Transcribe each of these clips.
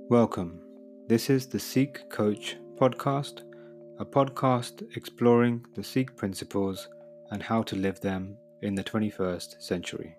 Welcome. This is the Seek Coach podcast, a podcast exploring the Seek principles and how to live them in the 21st century.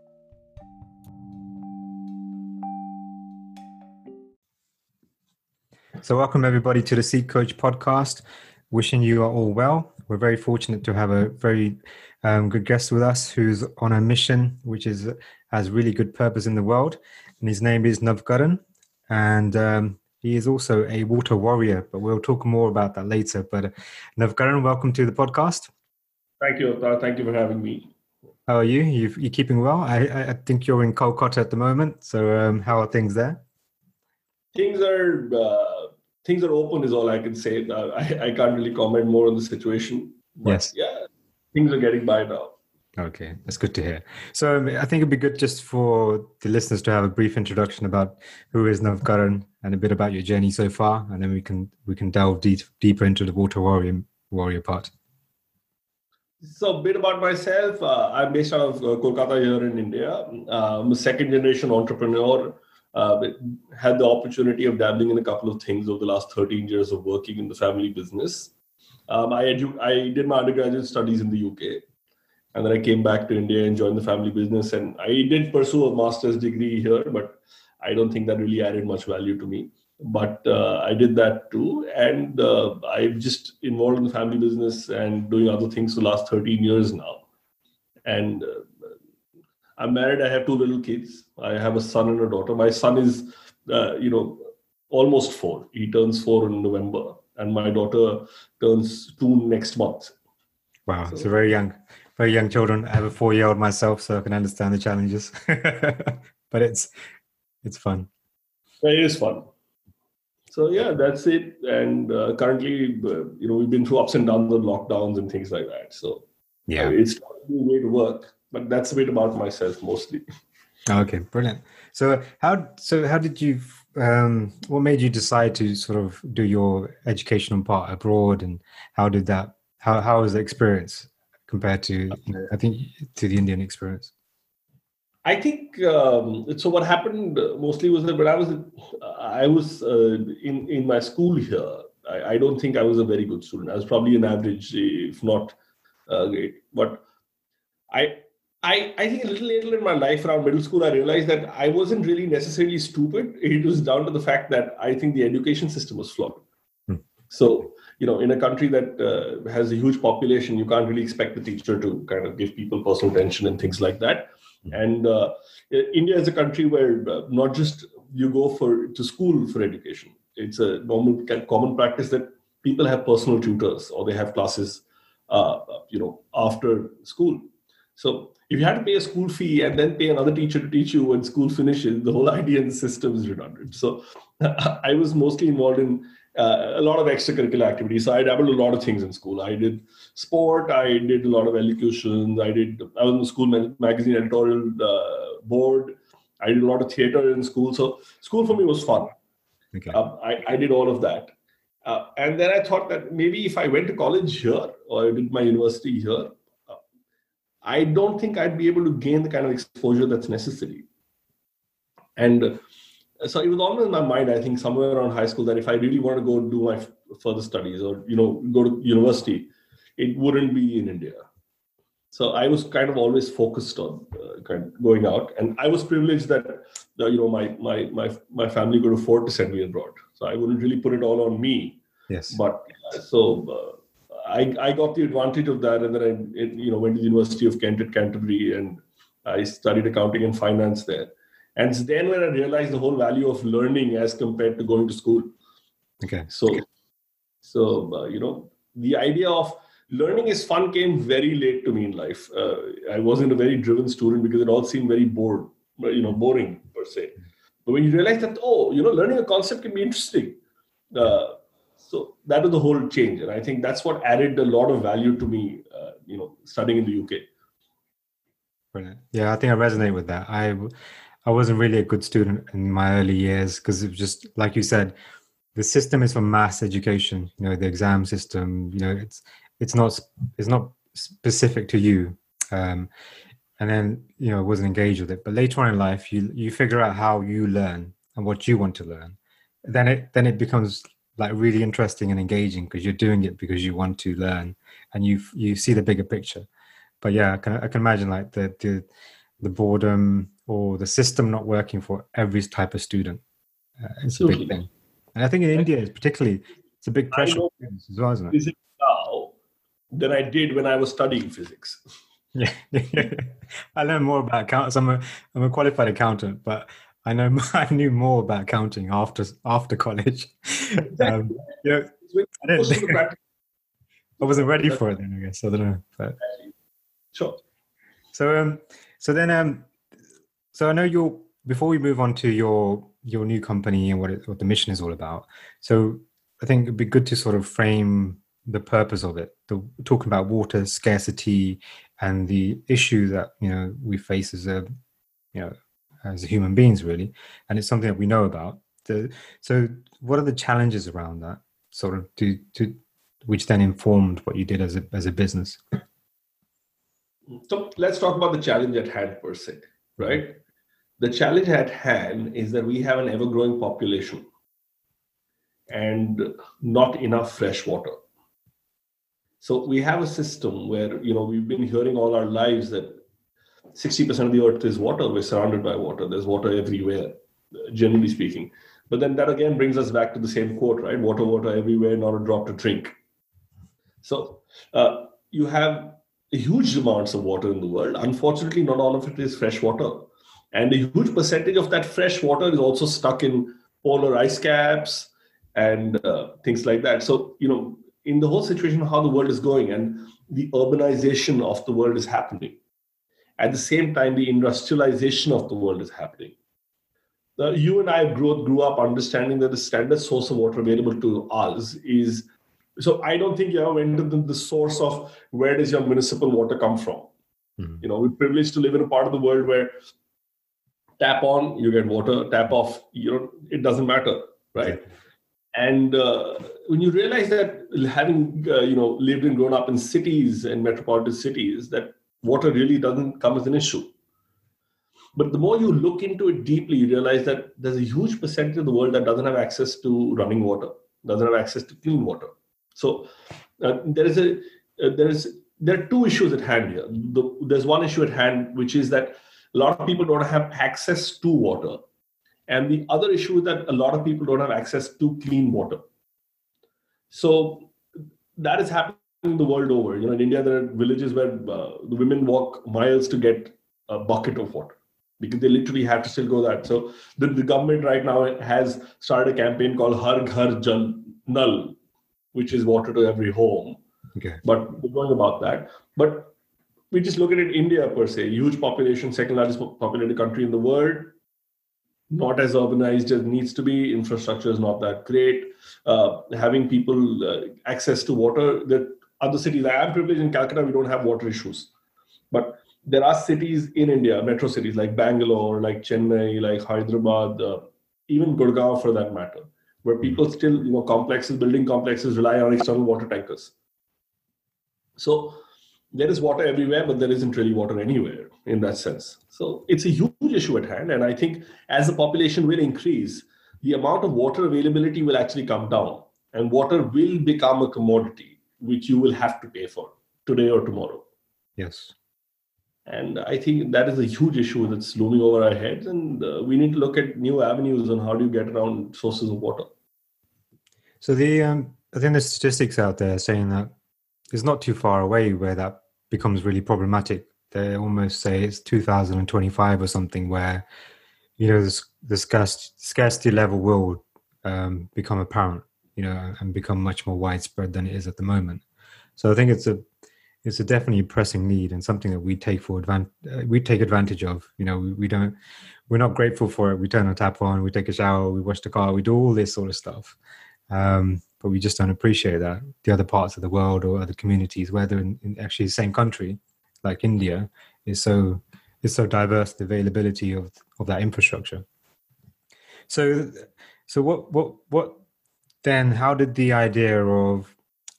So welcome everybody to the Seek Coach podcast. Wishing you are all well. We're very fortunate to have a very good guest with us who's on a mission which has really good purpose in the world. And his name is Navkaran. And he is also a water warrior, but we'll talk more about that later. But Navkaran, welcome to the podcast. Thank you, Avtar. Thank you for having me. How are you? You're keeping well? I think you're in Kolkata at the moment. So how are things there? Things are open is all I can say. I can't really comment more on the situation. But yes. Yeah, things are getting by now. Okay, that's good to hear. So I think it'd be good just for the listeners to have a brief introduction about who is Navkaran and a bit about your journey so far, and then we can delve deeper into the water warrior part. So a bit about myself. I'm based out of Kolkata here in India. I'm a second generation entrepreneur. Had the opportunity of dabbling in a couple of things over the last 13 years of working in the family business. I did my undergraduate studies in the UK. And then I came back to India and joined the family business. And I did pursue a master's degree here, but I don't think that really added much value to me. But I did that too. And I'm just involved in the family business and doing other things for the last 13 years now. And I'm married. I have two little kids. I have a son and a daughter. My son is, almost 4. He turns 4 in November. And my daughter turns 2 next month. Wow. So very young children. I have a 4-year-old myself, so I can understand the challenges. But it's fun. It is fun. So yeah, that's it. And currently, we've been through ups and downs of lockdowns and things like that. So yeah, it's not a way to work, but that's a bit about myself mostly. Okay, brilliant. So how did you? What made you decide to sort of do your educational part abroad, and how did that? How was the experience compared to I think to the Indian experience? I think so. What happened mostly was that when I was in my school here, I don't think I was a very good student. I was probably an average, if not great. But I think a little later in my life, around middle school, I realized that I wasn't really necessarily stupid. It was down to the fact that I think the education system was flawed. So, in a country that has a huge population, you can't really expect the teacher to kind of give people personal attention and things like that. And India is a country where not just you go to school for education. It's a normal common practice that people have personal tutors or they have classes, after school. So if you had to pay a school fee and then pay another teacher to teach you when school finishes, the whole idea in the system is redundant. So I was mostly involved in a lot of extracurricular activities. So I dabbled a lot of things in school. I did sport. I did a lot of elocution. I was on the school magazine editorial board. I did a lot of theater in school. So school for me was fun. Okay. I did all of that. And then I thought that maybe if I went to college here or I did my university here, I don't think I'd be able to gain the kind of exposure that's necessary. And so it was always in my mind, I think, somewhere around high school, that if I really want to go do my further studies or, go to university, it wouldn't be in India. So I was kind of always focused on going out. And I was privileged that, my family could afford to send me abroad. So I wouldn't really put it all on me. Yes. But I got the advantage of that, and then I went to the University of Kent at Canterbury, and I studied accounting and finance there. And it's then when I realized the whole value of learning as compared to going to school. Okay. So the idea of learning is fun came very late to me in life. I wasn't a very driven student because it all seemed very boring per se. But when you realize that, learning a concept can be interesting. So that was the whole change. And I think that's what added a lot of value to me, studying in the UK. Brilliant. Yeah, I think I resonate with that. I wasn't really a good student in my early years because it was just, like you said, the system is for mass education. The exam system, it's not specific to you. And then, I wasn't engaged with it. But later on in life, you figure out how you learn and what you want to learn. then it becomes like really interesting and engaging because you're doing it because you want to learn and you see the bigger picture. But yeah, I can imagine like the boredom or the system not working for every type of student. It's a big Absolutely. thing. And I think in India, particularly, it's a big I pressure know as well, isn't it? physics now than I did when I was studying physics. Yeah, I learned more about accounts. I'm a qualified accountant, but I know I knew more about accounting after college. Exactly. Yeah, It's when I close to didn't. the practical. I wasn't ready That's for it then. I guess I don't know. But sure. so then so I know you're. Before we move on to your new company and what the mission is all about. So I think it'd be good to sort of frame the purpose of it. Talking about water scarcity and the issue that we face as as human beings, really, and it's something that we know about. So what are the challenges around that? Sort of to which then informed what you did as a business. So let's talk about the challenge at hand per se, right? The challenge at hand is that we have an ever-growing population and not enough fresh water. So we have a system where we've been hearing all our lives that 60% of the earth is water. We're surrounded by water. There's water everywhere, generally speaking. But then that again brings us back to the same quote, right? Water, water everywhere, not a drop to drink. So you have huge amounts of water in the world. Unfortunately, not all of it is fresh water. And a huge percentage of that fresh water is also stuck in polar ice caps and things like that. So, in the whole situation, how the world is going and the urbanization of the world is happening. At the same time, the industrialization of the world is happening. You and I grew up understanding that the standard source of water available to us is. So I don't think you ever went to the source of where does your municipal water come from. Mm-hmm. We're privileged to live in a part of the world where tap on, you get water, tap off, it doesn't matter, right? Exactly. And when you realize that having, lived and grown up in cities and metropolitan cities, that water really doesn't come as an issue. But the more you look into it deeply, you realize that there's a huge percentage of the world that doesn't have access to running water, doesn't have access to clean water. So there are two issues at hand here. There's one issue at hand, which is that a lot of people don't have access to water. And the other issue is that a lot of people don't have access to clean water. So that is happening the world over. In India, there are villages where the women walk miles to get a bucket of water because they literally have to still go that. So the government right now has started a campaign called Har Ghar Jal Nal, which is water to every home. Okay. But we're going about that. But we just look at it, India per se, huge population, second largest populated country in the world, not as urbanized as needs to be. Infrastructure is not that great. Having people access to water, that other cities, I am privileged in Calcutta, we don't have water issues. But there are cities in India, metro cities like Bangalore, like Chennai, like Hyderabad, even Gurgaon for that matter, where people still, building complexes rely on external water tankers. So there is water everywhere, but there isn't really water anywhere in that sense. So it's a huge issue at hand. And I think as the population will increase, the amount of water availability will actually come down. And water will become a commodity, which you will have to pay for today or tomorrow. Yes. And I think that is a huge issue that's looming over our heads. And we need to look at new avenues on how do you get around sources of water. So I think there's statistics out there saying that it's not too far away where that becomes really problematic. They almost say it's 2025 or something where, the scarcity level will become apparent, and become much more widespread than it is at the moment. So I think it's a definitely pressing need and something that we take advantage of. We're not grateful for it. We turn our tap on, we take a shower, we wash the car, we do all this sort of stuff. But we just don't appreciate that the other parts of the world or other communities, whether in actually the same country, like India, is so diverse, the availability of that infrastructure. So what then? How did the idea of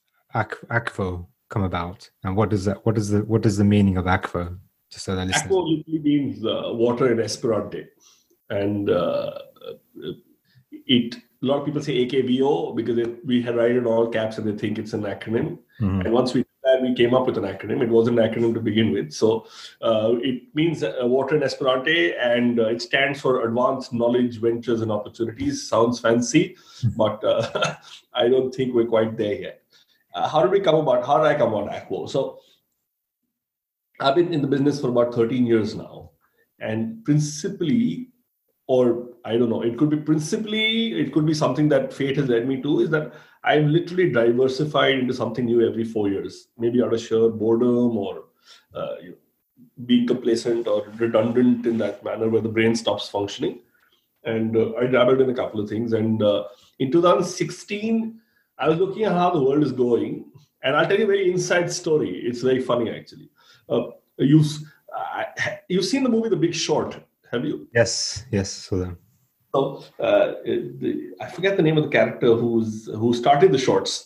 Akvo come about, and what is the meaning of Akvo? Just so that Akvo literally means water in Esperanto, and it a lot of people say AKVO because we had write it in all caps and they think it's an acronym. Mm-hmm. And once we did that, we came up with an acronym. It wasn't an acronym to begin with. So it means water in Esperanto, and it stands for Advanced Knowledge, Ventures and Opportunities. Sounds fancy, but I don't think we're quite there yet. How did I come about Aquo? So I've been in the business for about 13 years now. And principally, or I don't know, it could be something that fate has led me to, is that I've literally diversified into something new every 4 years, maybe out of sheer boredom or being complacent or redundant in that manner where the brain stops functioning. And I dabbled in a couple of things. And in 2016, I was looking at how the world is going. And I'll tell you a very inside story. It's very funny, actually. You've seen the movie The Big Short, have you? Yes. So then. So I forget the name of the character who started the shorts.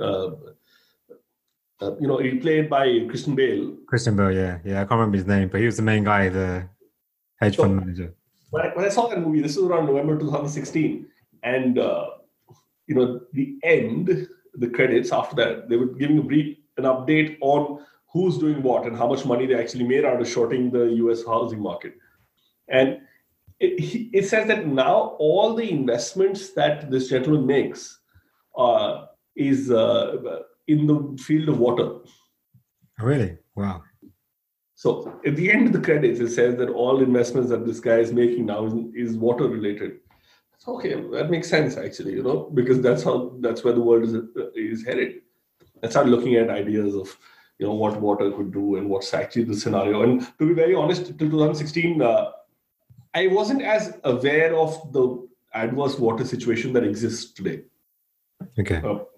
He played by Christian Bale. Christian Bale, yeah. I can't remember his name, but he was the main guy, the hedge fund manager. When I saw that movie, this was around November 2016, and the end, the credits after that, they were giving an update on who's doing what and how much money they actually made out of shorting the US housing market. And it says that now all the investments that this gentleman makes is in the field of water. Really? Wow. So at the end of the credits, it says that all investments that this guy is making now is water related. So, okay, that makes sense actually, because that's where the world is headed. I started looking at ideas of what water could do and what's actually the scenario. And to be very honest, till 2016, I wasn't as aware of the adverse water situation that exists today. Okay.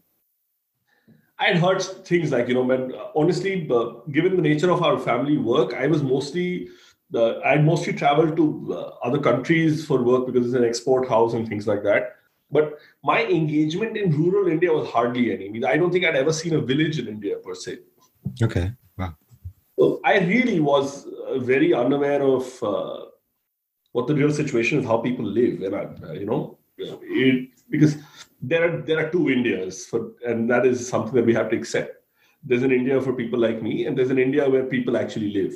I had heard things like, but honestly, given the nature of our family work, I'd mostly traveled to other countries for work because it's an export house and things like that. But my engagement in rural India was hardly any. I mean, I don't think I'd ever seen a village in India per se. Okay. Wow. So I really was very unaware of what the real situation is, how people live, and because there are two Indias, and that is something that we have to accept. There's an India for people like me, and there's an India where people actually live.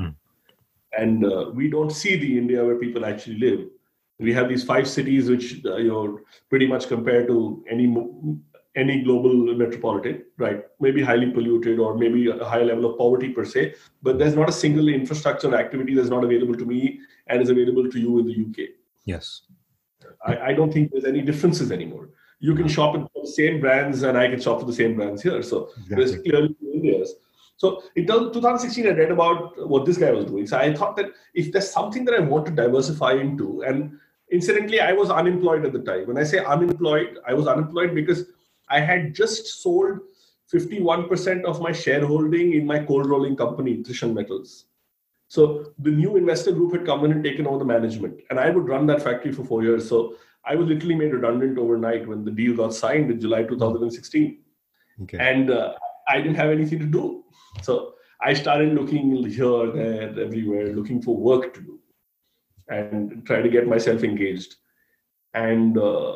And we don't see the India where people actually live. We have these 5 cities, which pretty much compare to any global metropolitan, right? Maybe highly polluted or maybe a high level of poverty per se, but there's not a single infrastructure activity that's not available to me and is available to you in the UK. Yes. I don't think there's any differences anymore. You can shop at the same brands and I can shop for the same brands here. So there's clearly India's. So in 2016, I read about what this guy was doing. So I thought that if there's something that I want to diversify into, and incidentally, I was unemployed at the time. When I say unemployed, I was unemployed because I had just sold 51% of my shareholding in my cold rolling company, Trishan Metals. So the new investor group had come in and taken over the management, and I would run that factory for 4 years. So I was literally made redundant overnight when the deal got signed in July 2016. Okay. And I didn't have anything to do. So I started looking here, there, everywhere, looking for work to do and try to get myself engaged. And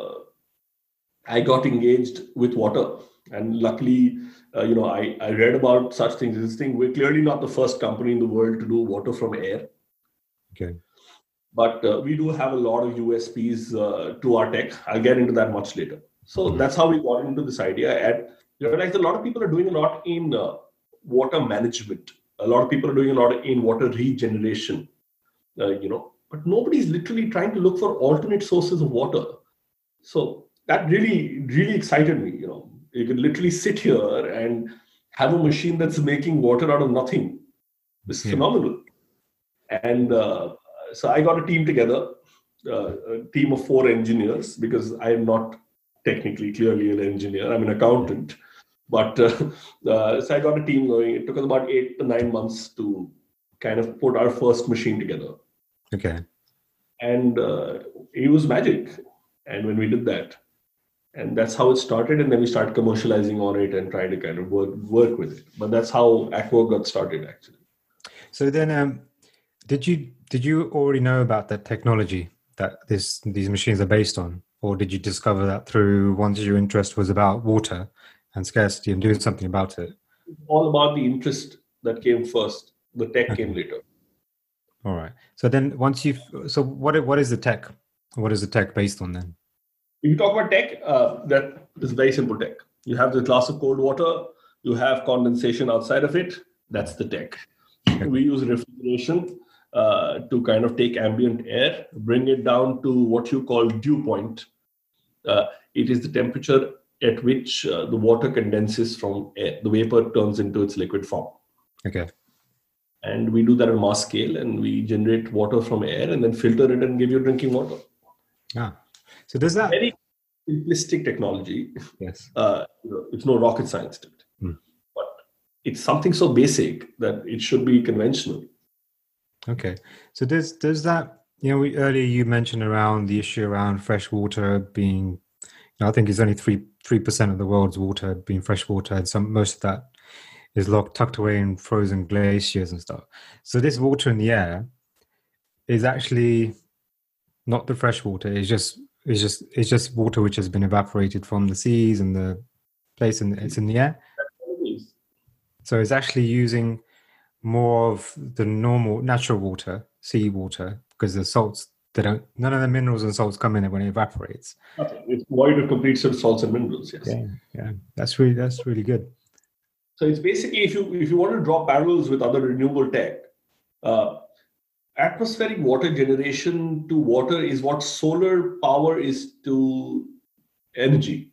I got engaged with water. And luckily, I read about such things. This thing, we're clearly not the first company in the world to do water from air. Okay. But we do have a lot of USPs to our tech. I'll get into that much later. So that's how we got into this idea. And realized a lot of people are doing a lot in water management. A lot of people are doing a lot in water regeneration, but nobody's literally trying to look for alternate sources of water. So that really, really excited me. You could literally sit here and have a machine that's making water out of nothing. This is phenomenal. And so I got a team together, a team of 4 engineers, because I'm not technically clearly an engineer. I'm an accountant. But so I got a team going. It took us about 8 to 9 months to kind of put our first machine together. Okay. And it was magic. And when we did that, and that's how it started. And then we started commercializing on it and trying to kind of work with it. But that's how Aquo got started, actually. So then, did you already know about that technology that these machines are based on? or did you discover that through once your interest was about water and scarcity and doing something about it? All about the interest that came first. The tech Okay. came later. All right. So then once so what is the tech? What is the tech based on then? If you talk about tech, that is very simple tech. You have the glass of cold water, you have condensation outside of it. That's the tech. Okay. We use refrigeration to kind of take ambient air, bring it down to what you call dew point. It is the temperature at which the water condenses from air. The vapor turns into its liquid form. Okay. And we do that on mass scale, and we generate water from air and then filter it and give you drinking water. Ah. So does that Very simplistic technology. Yes. It's no rocket science to it. But it's something so basic that it should be conventional. Okay. So does that, earlier you mentioned around the issue around fresh water being, I think it's only 3% of the world's water being fresh water, and most of that is tucked away in frozen glaciers and stuff. So this water in the air is actually not the fresh water. It's just water which has been evaporated from the seas and the place, and it's in the air. So it's actually using more of the normal natural water, sea water, because the salts, none of the minerals and salts come in it when it evaporates. Okay. It's void of complete salts and minerals. Yes. Yeah. That's really good. So it's basically, if you want to draw parallels with other renewable tech, atmospheric water generation to water is what solar power is to energy.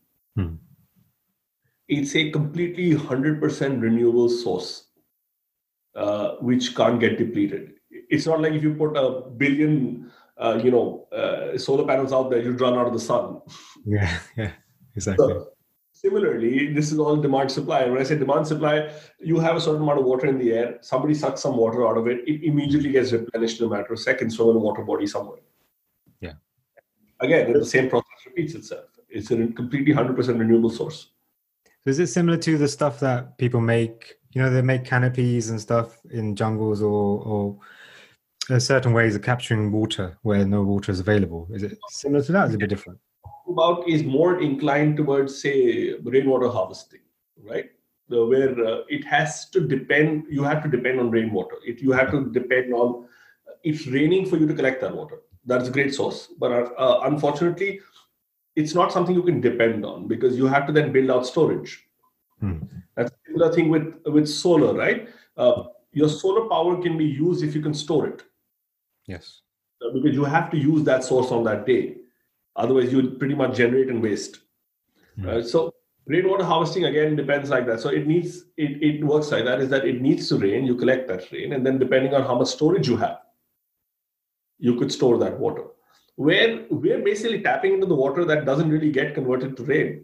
It's a completely 100% renewable source, which can't get depleted. It's not like if you put a billion, solar panels out there, you'd run out of the sun. Yeah, exactly. So, similarly, this is all demand supply. When I say demand supply, you have a certain amount of water in the air. Somebody sucks some water out of it. It immediately gets replenished in a matter of seconds from a water body somewhere. Yeah. Again, the same process repeats itself. It's a completely 100% renewable source. So is it similar to the stuff that people make? They make canopies and stuff in jungles, or there's certain ways of capturing water where no water is available. Is it similar to that? Or is it a bit different? About is more inclined towards, say, rainwater harvesting, right? Where it has to depend. You have to depend on rainwater. You have to depend on it's raining for you to collect that water. That's a great source, but unfortunately, it's not something you can depend on because you have to then build out storage. That's a similar thing with solar, right? Your solar power can be used if you can store it. Yes. Because you have to use that source on that day. Otherwise, you would pretty much generate and waste. So rainwater harvesting, again, depends like that. So it works like that, is that it needs to rain, you collect that rain, and then depending on how much storage you have, you could store that water. Where we're basically tapping into the water that doesn't really get converted to rain.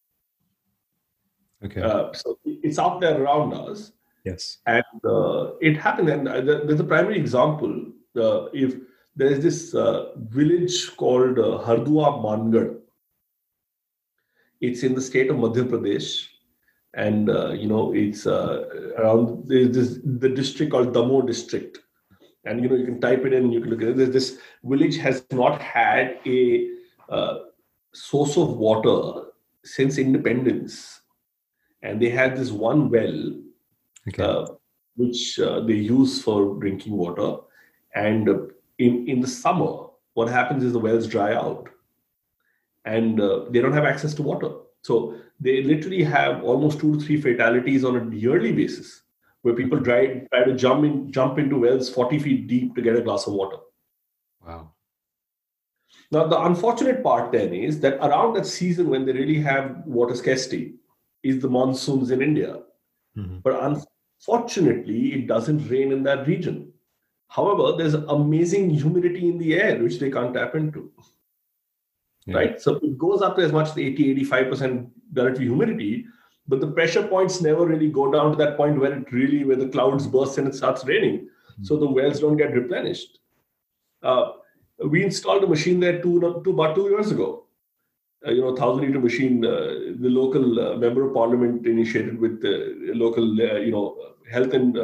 Okay. So it's out there around us. Yes. And it happened. And there's a primary example. If there's this village called Hardua Mangad. It's in the state of Madhya Pradesh. And, it's around the district called Damoh district. And, you can type it in and you can look at it. This village has not had a source of water since independence. And they had this one well, which they use for drinking water. And in the summer, what happens is the wells dry out. And they don't have access to water. So they literally have almost 2 to 3 fatalities on a yearly basis, where people try to jump into wells 40 feet deep to get a glass of water. Wow. Now, the unfortunate part then is that around that season when they really have water scarcity is the monsoons in India. But unfortunately, it doesn't rain in that region. However, there's amazing humidity in the air, which they can't tap into. Right? So it goes up to as much as 80-85% relative humidity, but the pressure points never really go down to that point where the clouds burst and it starts raining. So the wells don't get replenished. We installed a machine there about 2 years ago. 1,000-liter machine. The local member of parliament initiated with the local, health and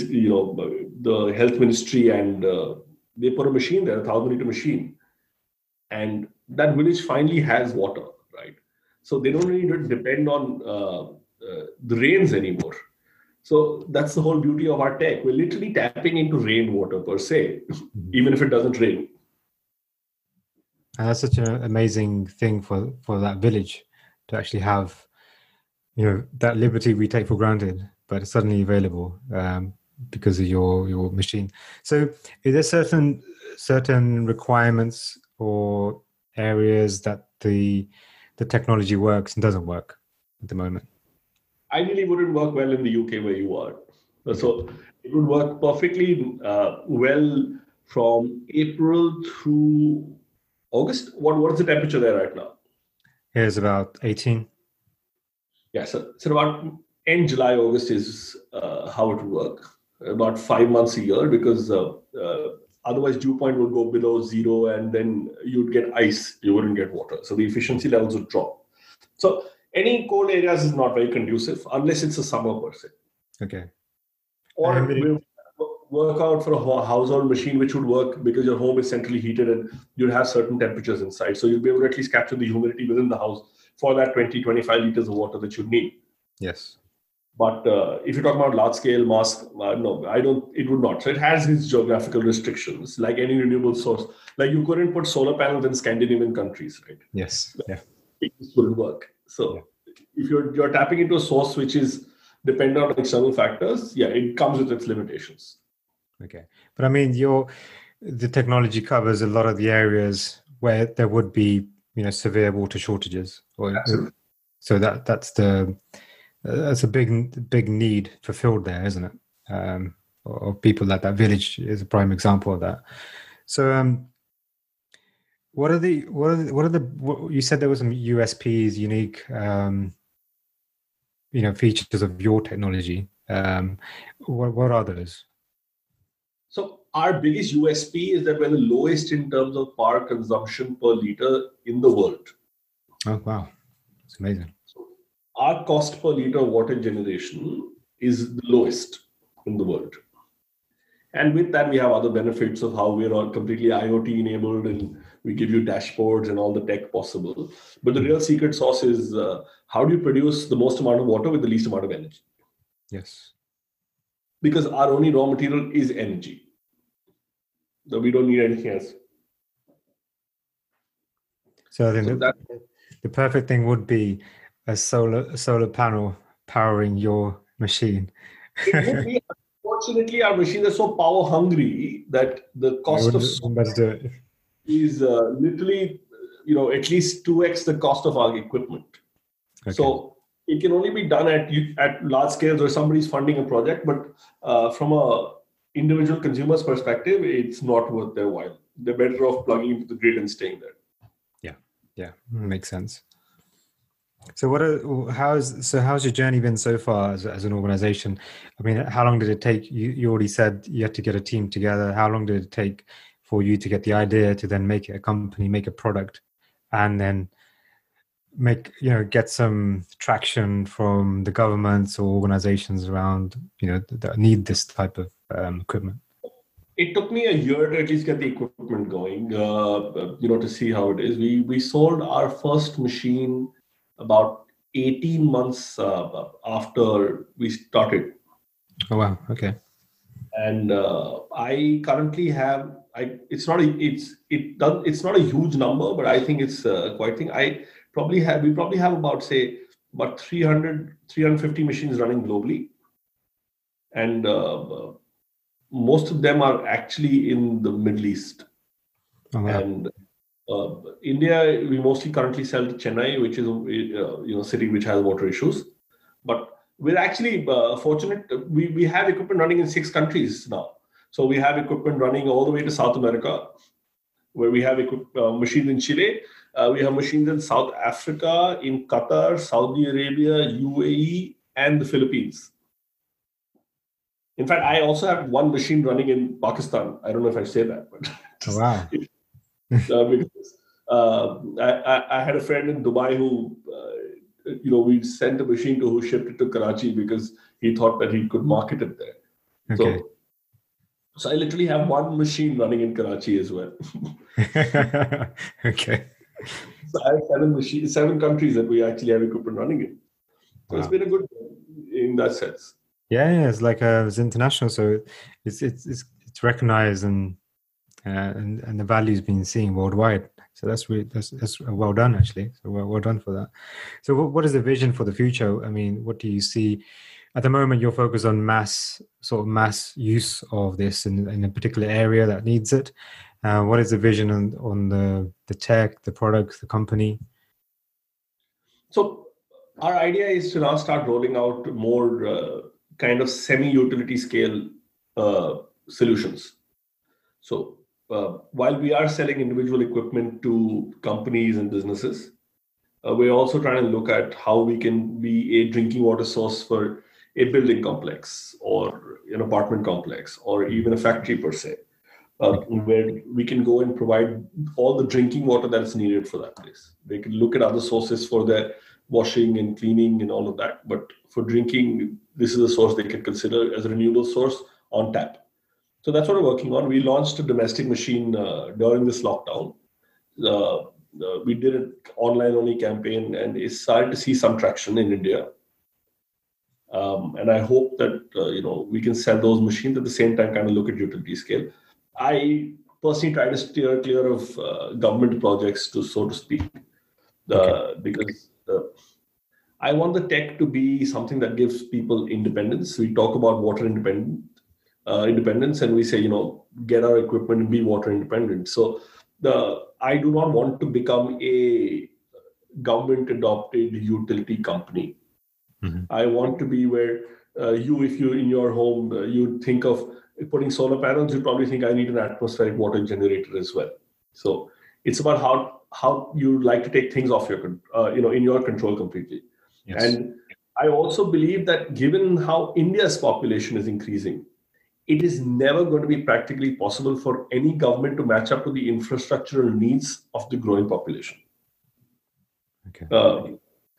the health ministry, and they put a machine there, 1,000-liter machine. and that village finally has water, right? So they don't need to depend on the rains anymore. So that's the whole beauty of our tech. We're literally tapping into rainwater per se, even if it doesn't rain. And that's such an amazing thing for that village to actually have, that liberty we take for granted, but it's suddenly available because of your machine. So, is there certain requirements or areas that the technology works and doesn't work at the moment? Ideally, wouldn't work well in the UK where you are. So it would work perfectly well from April through August. What is the temperature there right now? Here's about 18. Yeah, so about end July, August is how it would work. About 5 months a year, because otherwise dew point would go below zero and then you'd get ice, you wouldn't get water. So the efficiency levels would drop. So any cold areas is not very conducive unless it's a summer per se. Okay. Or we'll work out for a household machine which would work because your home is centrally heated and you'd have certain temperatures inside. So you'll be able to at least capture the humidity within the house for that 20-25 liters of water that you need. Yes. But if you talk about large scale mass, no, I don't. It would not. So it has its geographical restrictions, like any renewable source. Like you couldn't put solar panels in Scandinavian countries, right? Yes. Yeah. It just wouldn't work. So if you're tapping into a source which is dependent on external factors, it comes with its limitations. Okay, but I mean, the technology covers a lot of the areas where there would be, severe water shortages, so that's a big need fulfilled there, isn't it? Or people like that village is a prime example of that. So, what you said there were some USPs, unique, features of your technology. What are those? So our biggest USP is that we're the lowest in terms of power consumption per liter in the world. Oh, wow. It's amazing. So our cost per liter of water generation is the lowest in the world. And with that, we have other benefits of how we're all completely IoT enabled and we give you dashboards and all the tech possible. But the real secret sauce is how do you produce the most amount of water with the least amount of energy? Yes. Because our only raw material is energy. So we don't need anything else. So I think the perfect thing would be a solar panel powering your machine. It would be. Unfortunately, our machines are so power hungry that the cost of solar is literally, at least 2x the cost of our equipment. Okay. So it can only be done at large scales or somebody's funding a project, but from a individual consumer's perspective, it's not worth their while. They're better off plugging into the grid and staying there. Yeah, makes sense. So how's your journey been so far as an organization? I mean, how long did it take? You already said you had to get a team together. How long did it take for you to get the idea to then make it a company, make a product, and then get some traction from the governments or organizations around, that need this type of equipment? It took me a year to at least get the equipment going, to see how it is. We sold our first machine about 18 months after we started. Oh, wow. Okay. And I currently have, it's not a huge number, but I think it's quite thing. We probably have about 300, 350 machines running globally. And most of them are actually in the Middle East. Oh, wow. And India, we mostly currently sell to Chennai, which is a city which has water issues. But we're actually fortunate. We have equipment running in 6 countries now. So we have equipment running all the way to South America, where we have machines in Chile. We have machines in South Africa, in Qatar, Saudi Arabia, UAE, and the Philippines. In fact, I also have one machine running in Pakistan. I don't know if I say that, but oh, wow. Because I had a friend in Dubai who, we sent a machine to who shipped it to Karachi because he thought that he could market it there. Okay. So So I literally have one machine running in Karachi as well. Okay. So I have 7 countries that we actually have equipment running in. So it's Wow. been a good in that sense. Yeah, it's like it's international, so it's recognized and the value's being seen worldwide. So that's well done actually. So well done for that. So what is the vision for the future? I mean, what do you see at the moment? You're focused on mass use of this in a particular area that needs it. What is the vision on the tech, the products, the company? So our idea is to now start rolling out more kind of semi-utility scale solutions. So while we are selling individual equipment to companies and businesses, we're also trying to look at how we can be a drinking water source for a building complex or an apartment complex or even a factory per se, where we can go and provide all the drinking water that is needed for that place. They can look at other sources for their washing and cleaning and all of that, but for drinking, this is a source they can consider as a renewable source on tap. So that's what we're working on. We launched a domestic machine during this lockdown. We did an online only campaign and it started to see some traction in India. And I hope that we can sell those machines at the same time, kind of look at utility scale. I personally try to steer clear of government projects, so to speak, because I want the tech to be something that gives people independence. We talk about water independence, and we say, get our equipment and be water independent. So I do not want to become a government adopted utility company. Mm-hmm. I want to be where if you in your home, you think of putting solar panels, you probably think I need an atmospheric water generator as well. So it's about how you like to take things off your, in your control completely. Yes. And I also believe that given how India's population is increasing, it is never going to be practically possible for any government to match up to the infrastructural needs of the growing population. Okay.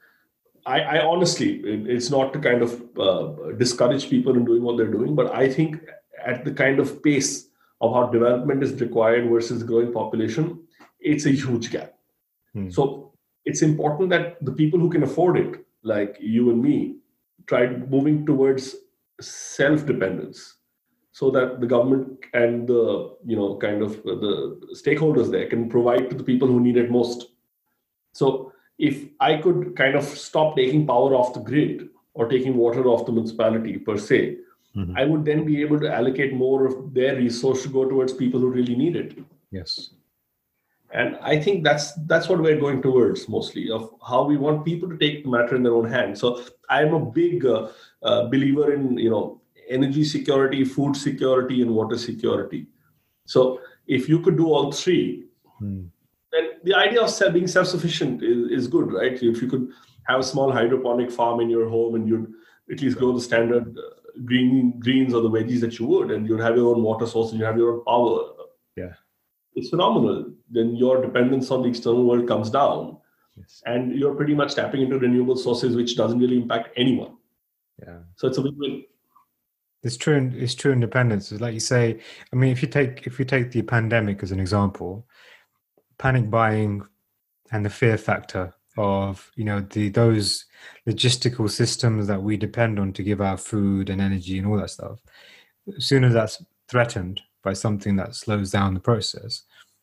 I honestly, it's not to kind of discourage people in doing what they're doing, but I think at the kind of pace of how development is required versus growing population, it's a huge gap. So it's important that the people who can afford it, like you and me, try moving towards self-dependence, so that the government and the the stakeholders there can provide to the people who need it most. So if I could kind of stop taking power off the grid or taking water off the municipality per se, mm-hmm. I would then be able to allocate more of their resource to go towards people who really need it. Yes. And I think that's what we're going towards mostly, of how we want people to take the matter in their own hands. So I'm a big believer in, energy security, food security, and water security. So if you could do all three, then the idea of being self-sufficient is good, right? If you could have a small hydroponic farm in your home and you'd at least grow the standard greens or the veggies that you would, and you'd have your own water source and you have your own power. Yeah. It's phenomenal. Then your dependence on the external world comes down. Yes. And you're pretty much tapping into renewable sources, which doesn't really impact anyone. Yeah. So it's a win-win. It's true independence. It's like you say, I mean, if you take the pandemic as an example, panic buying and the fear factor of, those logistical systems that we depend on to give our food and energy and all that stuff, as soon as that's threatened by something that slows down the process,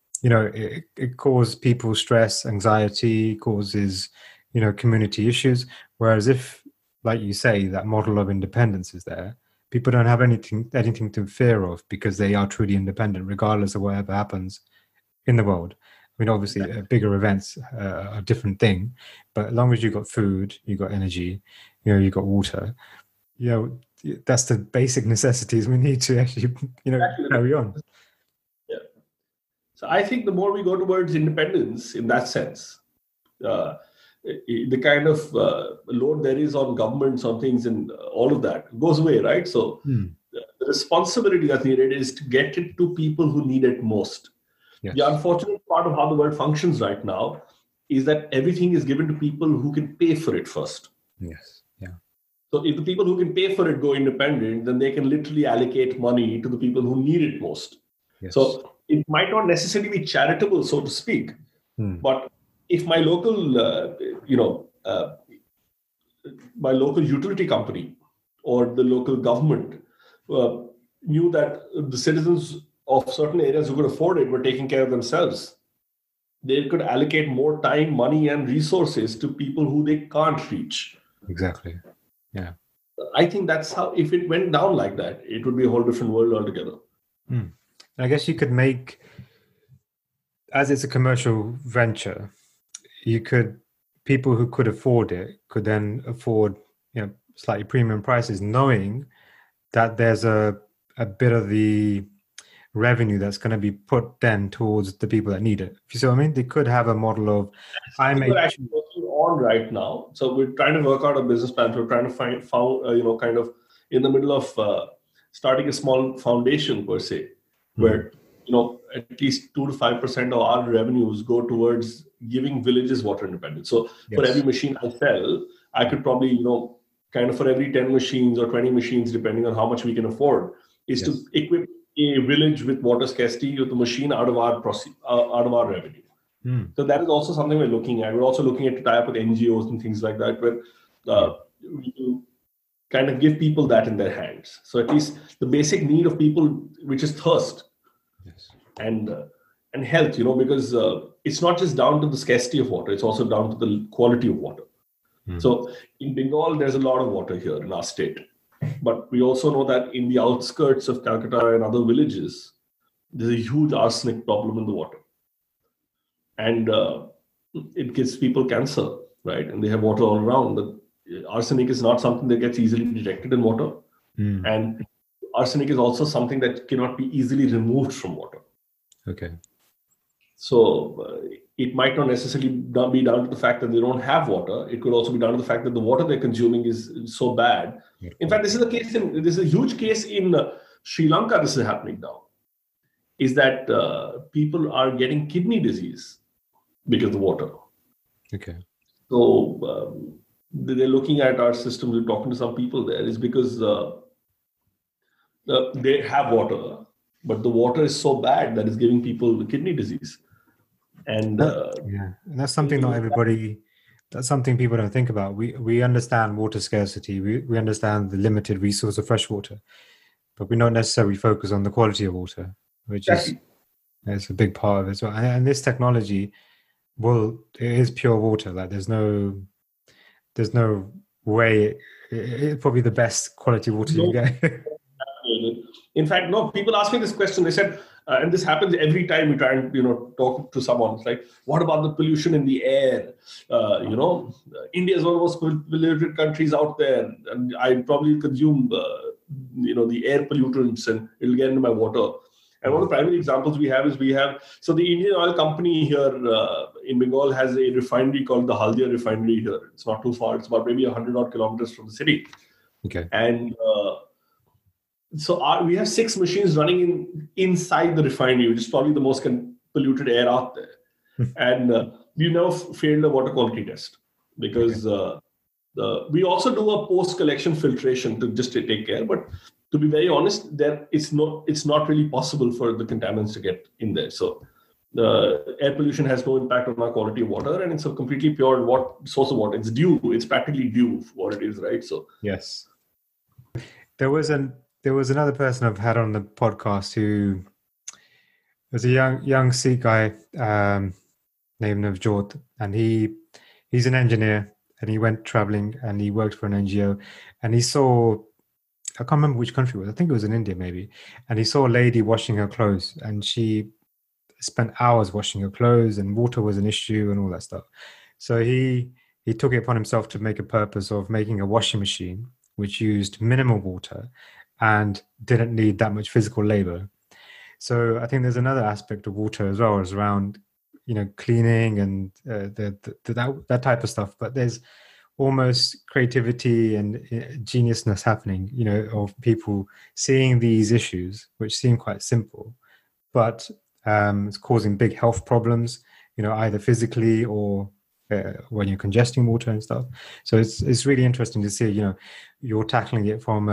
it causes people stress, anxiety, causes, community issues. Whereas if, like you say, that model of independence is there, people don't have anything to fear of because they are truly independent, regardless of whatever happens in the world. I mean, obviously, bigger events are a different thing, but as long as you've got food, you've got energy, you've got water, that's the basic necessities we need to actually, carry on. Yeah. So I think the more we go towards independence in that sense, the kind of load there is on governments, on things and all of that goes away, right? So the responsibility that's needed is to get it to people who need it most. Yes. The unfortunate part of how the world functions right now is that everything is given to people who can pay for it first. Yes. Yeah. So if the people who can pay for it go independent, then they can literally allocate money to the people who need it most. Yes. So it might not necessarily be charitable, so to speak, but if my local, my local utility company or the local government knew that the citizens of certain areas who could afford it were taking care of themselves, they could allocate more time, money, and resources to people who they can't reach. Exactly. Yeah. I think that's how, if it went down like that, it would be a whole different world altogether. I guess you could make, as it's a commercial venture, people who could afford it could then afford, slightly premium prices, knowing that there's a bit of the revenue that's going to be put then towards the people that need it. You see what I mean? They could have a model of, we're actually working on right now. So we're trying to work out a business plan. We're trying to find kind of in the middle of starting a small foundation per se, where at least 2 to 5% of our revenues go towards giving villages water independence. So for every machine I sell, I could probably kind of for every 10 machines or 20 machines, depending on how much we can afford, is to equip a village with water scarcity with the machine out of our revenue. So that is also something we're looking at. We're also looking at to tie up with NGOs and things like that, where we can kind of give people that in their hands. So at least the basic need of people, which is thirst and health, because it's not just down to the scarcity of water, it's also down to the quality of water. So in Bengal, there's a lot of water here in our state. But we also know that in the outskirts of Calcutta and other villages, there's a huge arsenic problem in the water. And it gives people cancer, right? And they have water all around. The arsenic is not something that gets easily detected in water. And arsenic is also something that cannot be easily removed from water. Okay. So it might not necessarily be down to the fact that they don't have water. It could also be down to the fact that the water they're consuming is so bad. In fact, this is a huge case in Sri Lanka. This is happening now. Is that people are getting kidney disease because of the water. Okay. So they're looking at our systems. We're talking to some people there. Is because they have water, but the water is so bad that it's giving people the kidney disease. And and that's something not everybody. That's something people don't think about. We understand water scarcity. We understand the limited resource of fresh water, but we don't necessarily focus on the quality of water, which is a big part of it as well. And this technology, it is pure water. Like there's no way. It's probably the best quality water you get. In fact, no. People ask me this question. They said, and this happens every time we try and talk to someone. It's like, what about the pollution in the air? India is one of the most polluted countries out there, and I probably consume the air pollutants, and it'll get into my water. And one of the primary examples we have so the Indian Oil Company here in Bengal has a refinery called the Haldia refinery here. It's not too far. It's about maybe 100 odd kilometers from the city. Okay. And so we have 6 machines running inside the refinery, which is probably the most polluted air out there. And we now failed a water quality test because we also do a post-collection filtration to just take care. But to be very honest, it's not really possible for the contaminants to get in there. So the air pollution has no impact on our quality of water, and it's a completely pure source of water. It's dew. It's practically dew for what it is, right? So yes, there was another person I've had on the podcast who was a young Sikh guy named Navjot, and he's an engineer, and he went traveling and he worked for an NGO, and he saw, I can't remember which country it was, I think it was in India maybe, and he saw a lady washing her clothes, and she spent hours washing her clothes, and water was an issue and all that stuff. So he took it upon himself to make a purpose of making a washing machine which used minimal water and didn't need that much physical labor. So I think there's another aspect of water as well, as around cleaning and that type of stuff. But there's almost creativity and geniusness happening, of people seeing these issues, which seem quite simple, but it's causing big health problems, either physically or when you're congesting water and stuff. So it's really interesting to see, you're tackling it from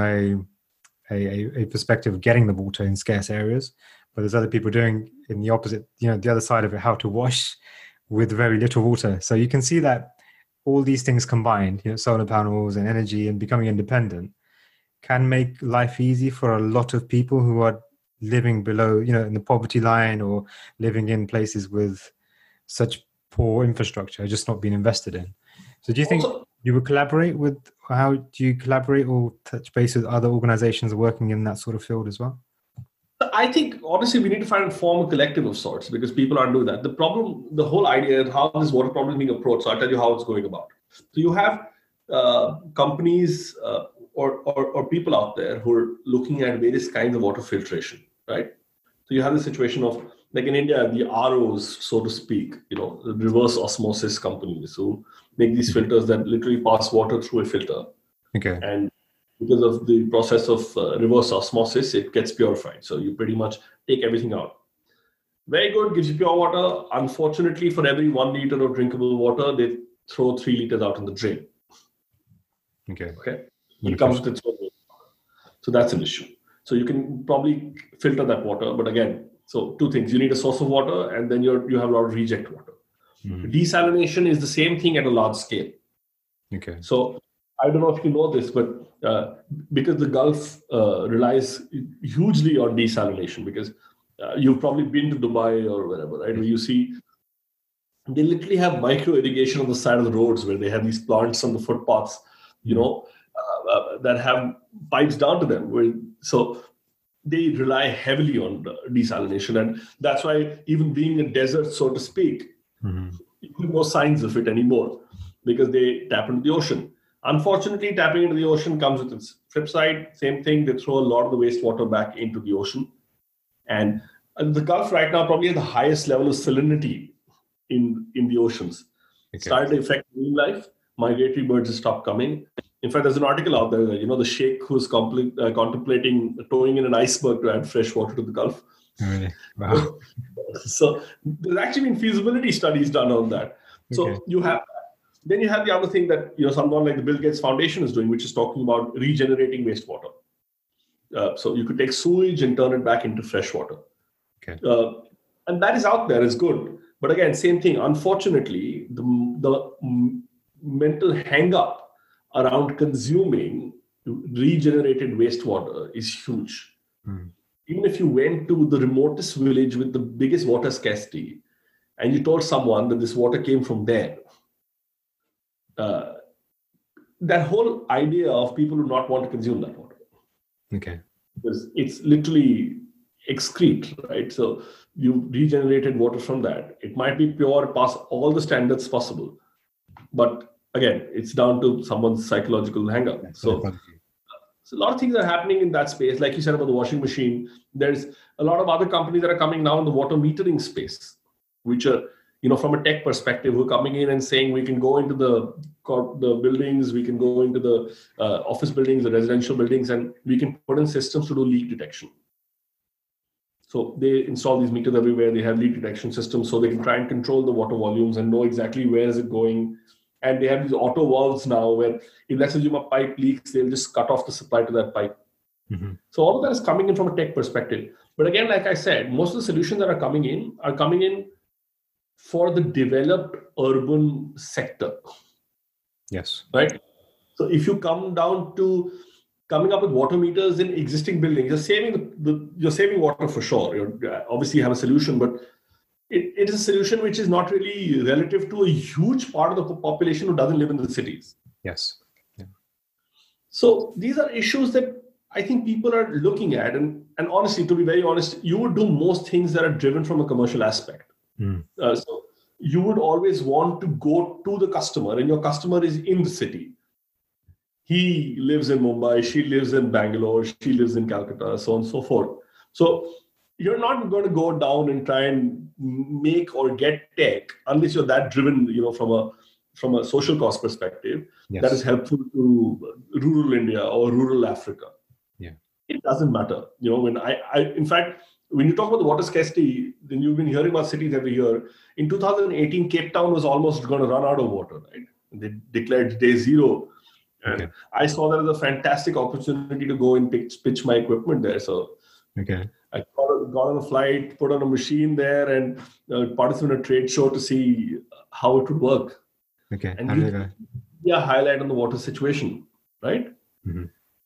a perspective of getting the water in scarce areas, but there's other people doing in the opposite, the other side of it, how to wash with very little water. So you can see that all these things combined, solar panels and energy and becoming independent, can make life easy for a lot of people who are living below, in the poverty line, or living in places with such poor infrastructure, just not being invested in. So do you think you would collaborate with, how do you collaborate or touch base with other organizations working in that sort of field as well? I think, honestly, we need to form a collective of sorts, because people aren't doing that. The problem, the whole idea of how this water problem is being approached, so I'll tell you how it's going about. So you have companies or people out there who are looking at various kinds of water filtration, right? So you have the situation of, like in India, the ROs, so to speak, the reverse osmosis companies who make these filters that literally pass water through a filter. Okay. And because of the process of reverse osmosis, it gets purified. So you pretty much take everything out. Very good, gives you pure water. Unfortunately, for every 1 liter of drinkable water, they throw 3 liters out in the drain. Okay. It comes with its own water. So that's an issue. So you can probably filter that water. But again, so two things. You need a source of water, and then you have a lot of reject water. Mm-hmm. Desalination is the same thing at a large scale. Okay. So I don't know if you know this, but because the Gulf relies hugely on desalination, because you've probably been to Dubai or wherever, right? Where you see they literally have micro irrigation on the side of the roads, where they have these plants on the footpaths, that have pipes down to them. So they rely heavily on desalination, and that's why, even being a desert, so to speak, mm-hmm. you have no signs of it anymore, because they tap into the ocean. Unfortunately, tapping into the ocean comes with its flip side. Same thing, they throw a lot of the wastewater back into the ocean. And the Gulf right now probably has the highest level of salinity in the oceans. It started to affect marine life. Migratory birds have stopped coming. In fact, there's an article out there, the sheikh who's contemplating towing in an iceberg to add fresh water to the Gulf. Really? Wow. So there's actually been feasibility studies done on that. So you have Then you have the other thing that someone like the Bill Gates Foundation is doing, which is talking about regenerating wastewater. So you could take sewage and turn it back into fresh water. Okay. And that is out there, it's good. But again, same thing. Unfortunately, the mental hang-up around consuming regenerated wastewater is huge. Mm. Even if you went to the remotest village with the biggest water scarcity, and you told someone that this water came from there, that whole idea of people who not want to consume that water. Okay. Because it's literally excrete, right? So you regenerated water from that. It might be pure, pass all the standards possible. But again, it's down to someone's psychological hang-up. So a lot of things are happening in that space. Like you said about the washing machine, there's a lot of other companies that are coming now in the water metering space, which are, from a tech perspective, who are coming in and saying we can go into the buildings, we can go into the office buildings, the residential buildings, and we can put in systems to do leak detection. So they install these meters everywhere. They have leak detection systems, so they can try and control the water volumes and know exactly where is it going. And they have these auto valves now where if, let's assume, a pipe leaks, they'll just cut off the supply to that pipe. Mm-hmm. So all of that is coming in from a tech perspective. But again, like I said, most of the solutions that are coming in for the developed urban sector. Yes. Right? So if you come down to coming up with water meters in existing buildings, you're saving water for sure. You obviously have a solution, but it is a solution which is not really relative to a huge part of the population who doesn't live in the cities. Yes. Yeah. So these are issues that I think people are looking at. And honestly, to be very honest, you would do most things that are driven from a commercial aspect. Mm. So you would always want to go to the customer, and your customer is in the city. He lives in Mumbai, she lives in Bangalore, she lives in Calcutta, so on and so forth. So you're not going to go down and try and make or get tech unless you're that driven, from a social cost perspective, yes, that is helpful to rural India or rural Africa. Yeah. It doesn't matter. When in fact, when you talk about the water scarcity, then you've been hearing about cities every year. In 2018, Cape Town was almost going to run out of water, right? They declared day zero. And I saw that as a fantastic opportunity to go and pitch my equipment there. So I got on a flight, put on a machine there, and participated in a trade show to see how it would work. And a highlight on the water situation, right? Mm-hmm.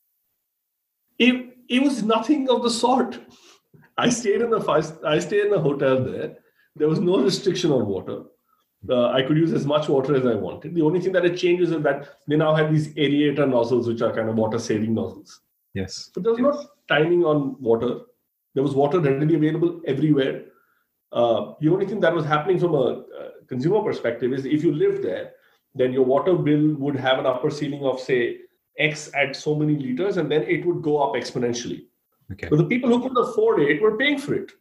It was nothing of the sort. I stayed in a hotel there. There was no restriction on water. I could use as much water as I wanted. The only thing that it changes is that they now have these aerator nozzles, which are kind of water-saving nozzles. Yes. But there was no timing on water. There was water readily available everywhere. The only thing that was happening from a consumer perspective is if you live there, then your water bill would have an upper ceiling of, say, X at so many liters, and then it would go up exponentially. But the people who could afford it were paying for it.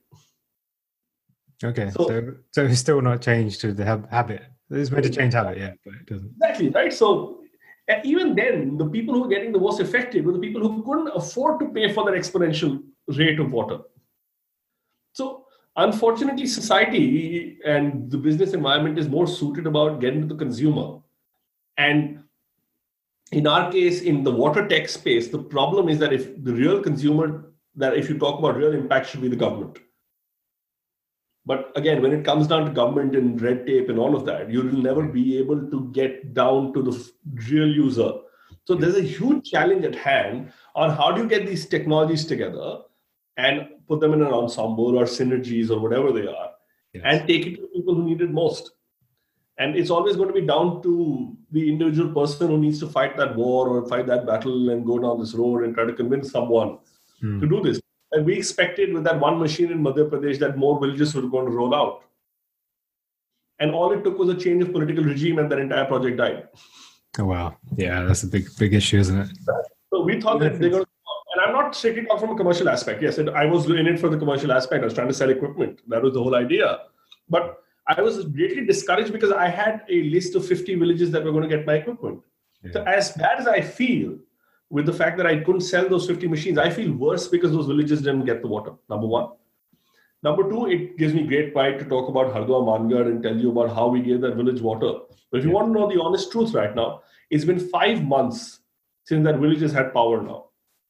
So it's still not changed to the habit. It's meant to change habit, but it doesn't. Exactly, right? So even then, the people who were getting the most affected were the people who couldn't afford to pay for that exponential rate of water. So unfortunately, society and the business environment is more suited about getting to the consumer. And in our case, in the water tech space, the problem is that if the real consumer, that if you talk about real impact, should be the government. But again, when it comes down to government and red tape and all of that, you will never be able to get down to the real user. So there's a huge challenge at hand on how do you get these technologies together and put them in an ensemble or synergies or whatever they are, and take it to people who need it most. And it's always going to be down to the individual person who needs to fight that war or fight that battle and go down this road and try to convince someone to do this. And we expected with that one machine in Madhya Pradesh that more villages were going to roll out. And all it took was a change of political regime and that entire project died. Oh, wow. Yeah, that's a big issue, isn't it? So we thought that they're going to, and I'm not strictly talking from a commercial aspect. Yes, I was in it for the commercial aspect. I was trying to sell equipment. That was the whole idea. But I was greatly discouraged because I had a list of 50 villages that were going to get my equipment. So as bad as I feel with the fact that I couldn't sell those 50 machines, I feel worse because those villages didn't get the water, number one. Number two, it gives me great pride to talk about Hardua Mangad and tell you about how we gave that village water. But if you want to know the honest truth right now, it's been 5 months since that village has had power now.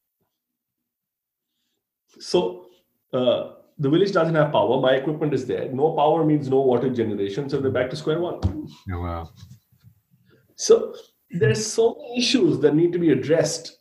So the village doesn't have power. My equipment is there. No power means no water generation. So they're back to square one. Oh, wow. So there's so many issues that need to be addressed.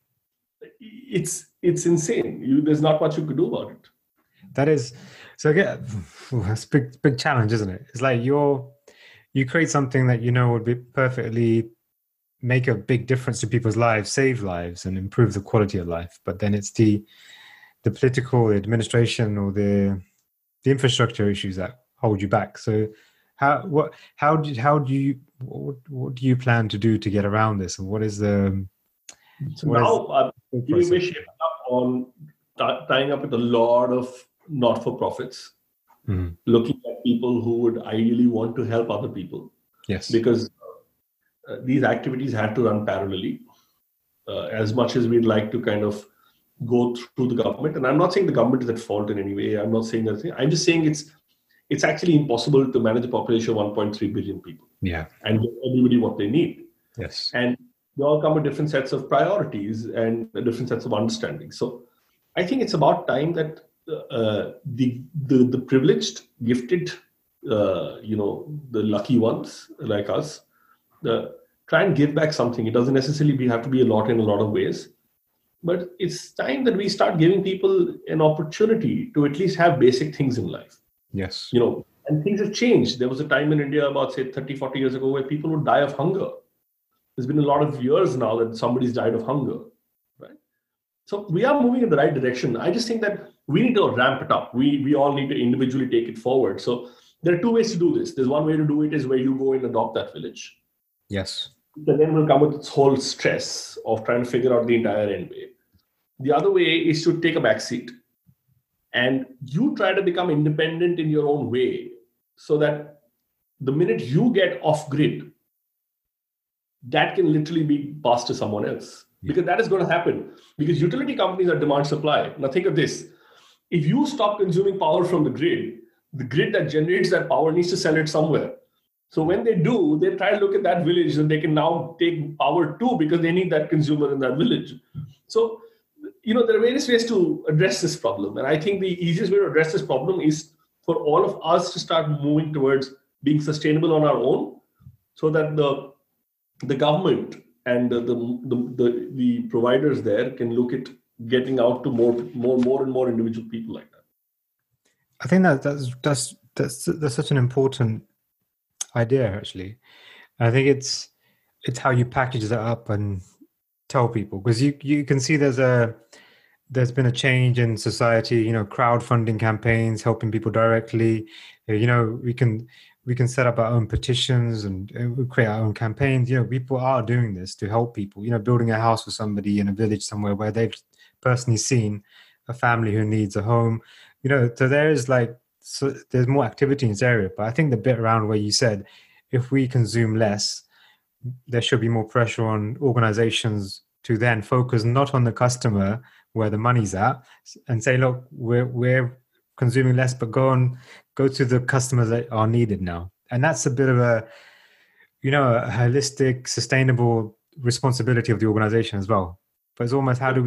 It's insane. There's not much you could do about it. That is, so again, that's a big challenge, isn't it? It's like you create something that you know would be perfectly make a big difference to people's lives, save lives, and improve the quality of life. But then it's the political, the administration, or the infrastructure issues that hold you back. So how do you plan to do to get around this, and what is the I'm giving my shape up on tying up with a lot of not-for-profits, looking at people who would ideally want to help other people. Yes, because these activities had to run parallelly. As much as we'd like to kind of go through the government, and I'm not saying the government is at fault in any way. I'm not saying that. I'm just saying it's actually impossible to manage a population of 1.3 billion people. Yeah, and give everybody what they need. Yes, and they all come with different sets of priorities and different sets of understanding. So I think it's about time that the privileged, gifted, the lucky ones like us, try and give back something. It doesn't necessarily have to be a lot in a lot of ways, but it's time that we start giving people an opportunity to at least have basic things in life. Yes, and things have changed. There was a time in India about, say, 30, 40 years ago where people would die of hunger. There's been a lot of years now that somebody's died of hunger, right? So we are moving in the right direction. I just think that we need to ramp it up. We all need to individually take it forward. So there are two ways to do this. There's one way to do it is where you go and adopt that village. Yes. And then we'll come with this whole stress of trying to figure out the entire end way. The other way is to take a back seat and you try to become independent in your own way so that the minute you get off grid, that can literally be passed to someone else. Because that is going to happen. Because utility companies are demand supply. Now think of this. if you stop consuming power from the grid that generates that power needs to sell it somewhere. So when they do, they try to look at that village and they can now take power too because they need that consumer in that village. So, there are various ways to address this problem. And I think the easiest way to address this problem is for all of us to start moving towards being sustainable on our own so that the government and the providers there can look at getting out to more and more individual people like that. I think that's such an important idea, actually. I think it's how you package that up and tell people, because you can see there's been a change in society, crowdfunding campaigns, helping people directly. We can set up our own petitions and create our own campaigns. People are doing this to help people, building a house for somebody in a village somewhere where they've personally seen a family who needs a home. So there's more activity in this area. But I think the bit around where you said, if we consume less, there should be more pressure on organizations to then focus not on the customer where the money's at and say, look, we're consuming less, but go to the customers that are needed now. And that's a bit of a holistic, sustainable responsibility of the organization as well. But it's almost how do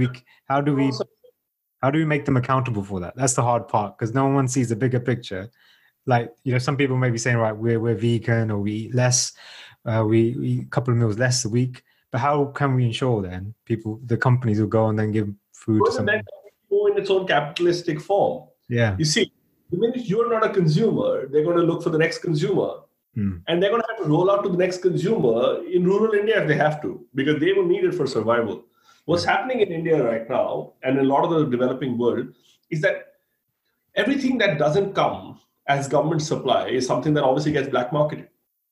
we make them accountable for that? That's the hard part, because no one sees the bigger picture. Like, some people may be saying, right, we're vegan, or we eat less, we eat a couple of meals less a week. But how can we ensure then the companies will go and then give food to somebody? Go in its own capitalistic form. Yeah. You see, the minute you're not a consumer, they're going to look for the next consumer. And they're going to have to roll out to the next consumer in rural India if they have to, because they will need it for survival. What's happening in India right now, and in a lot of the developing world, is that everything that doesn't come as government supply is something that obviously gets black marketed.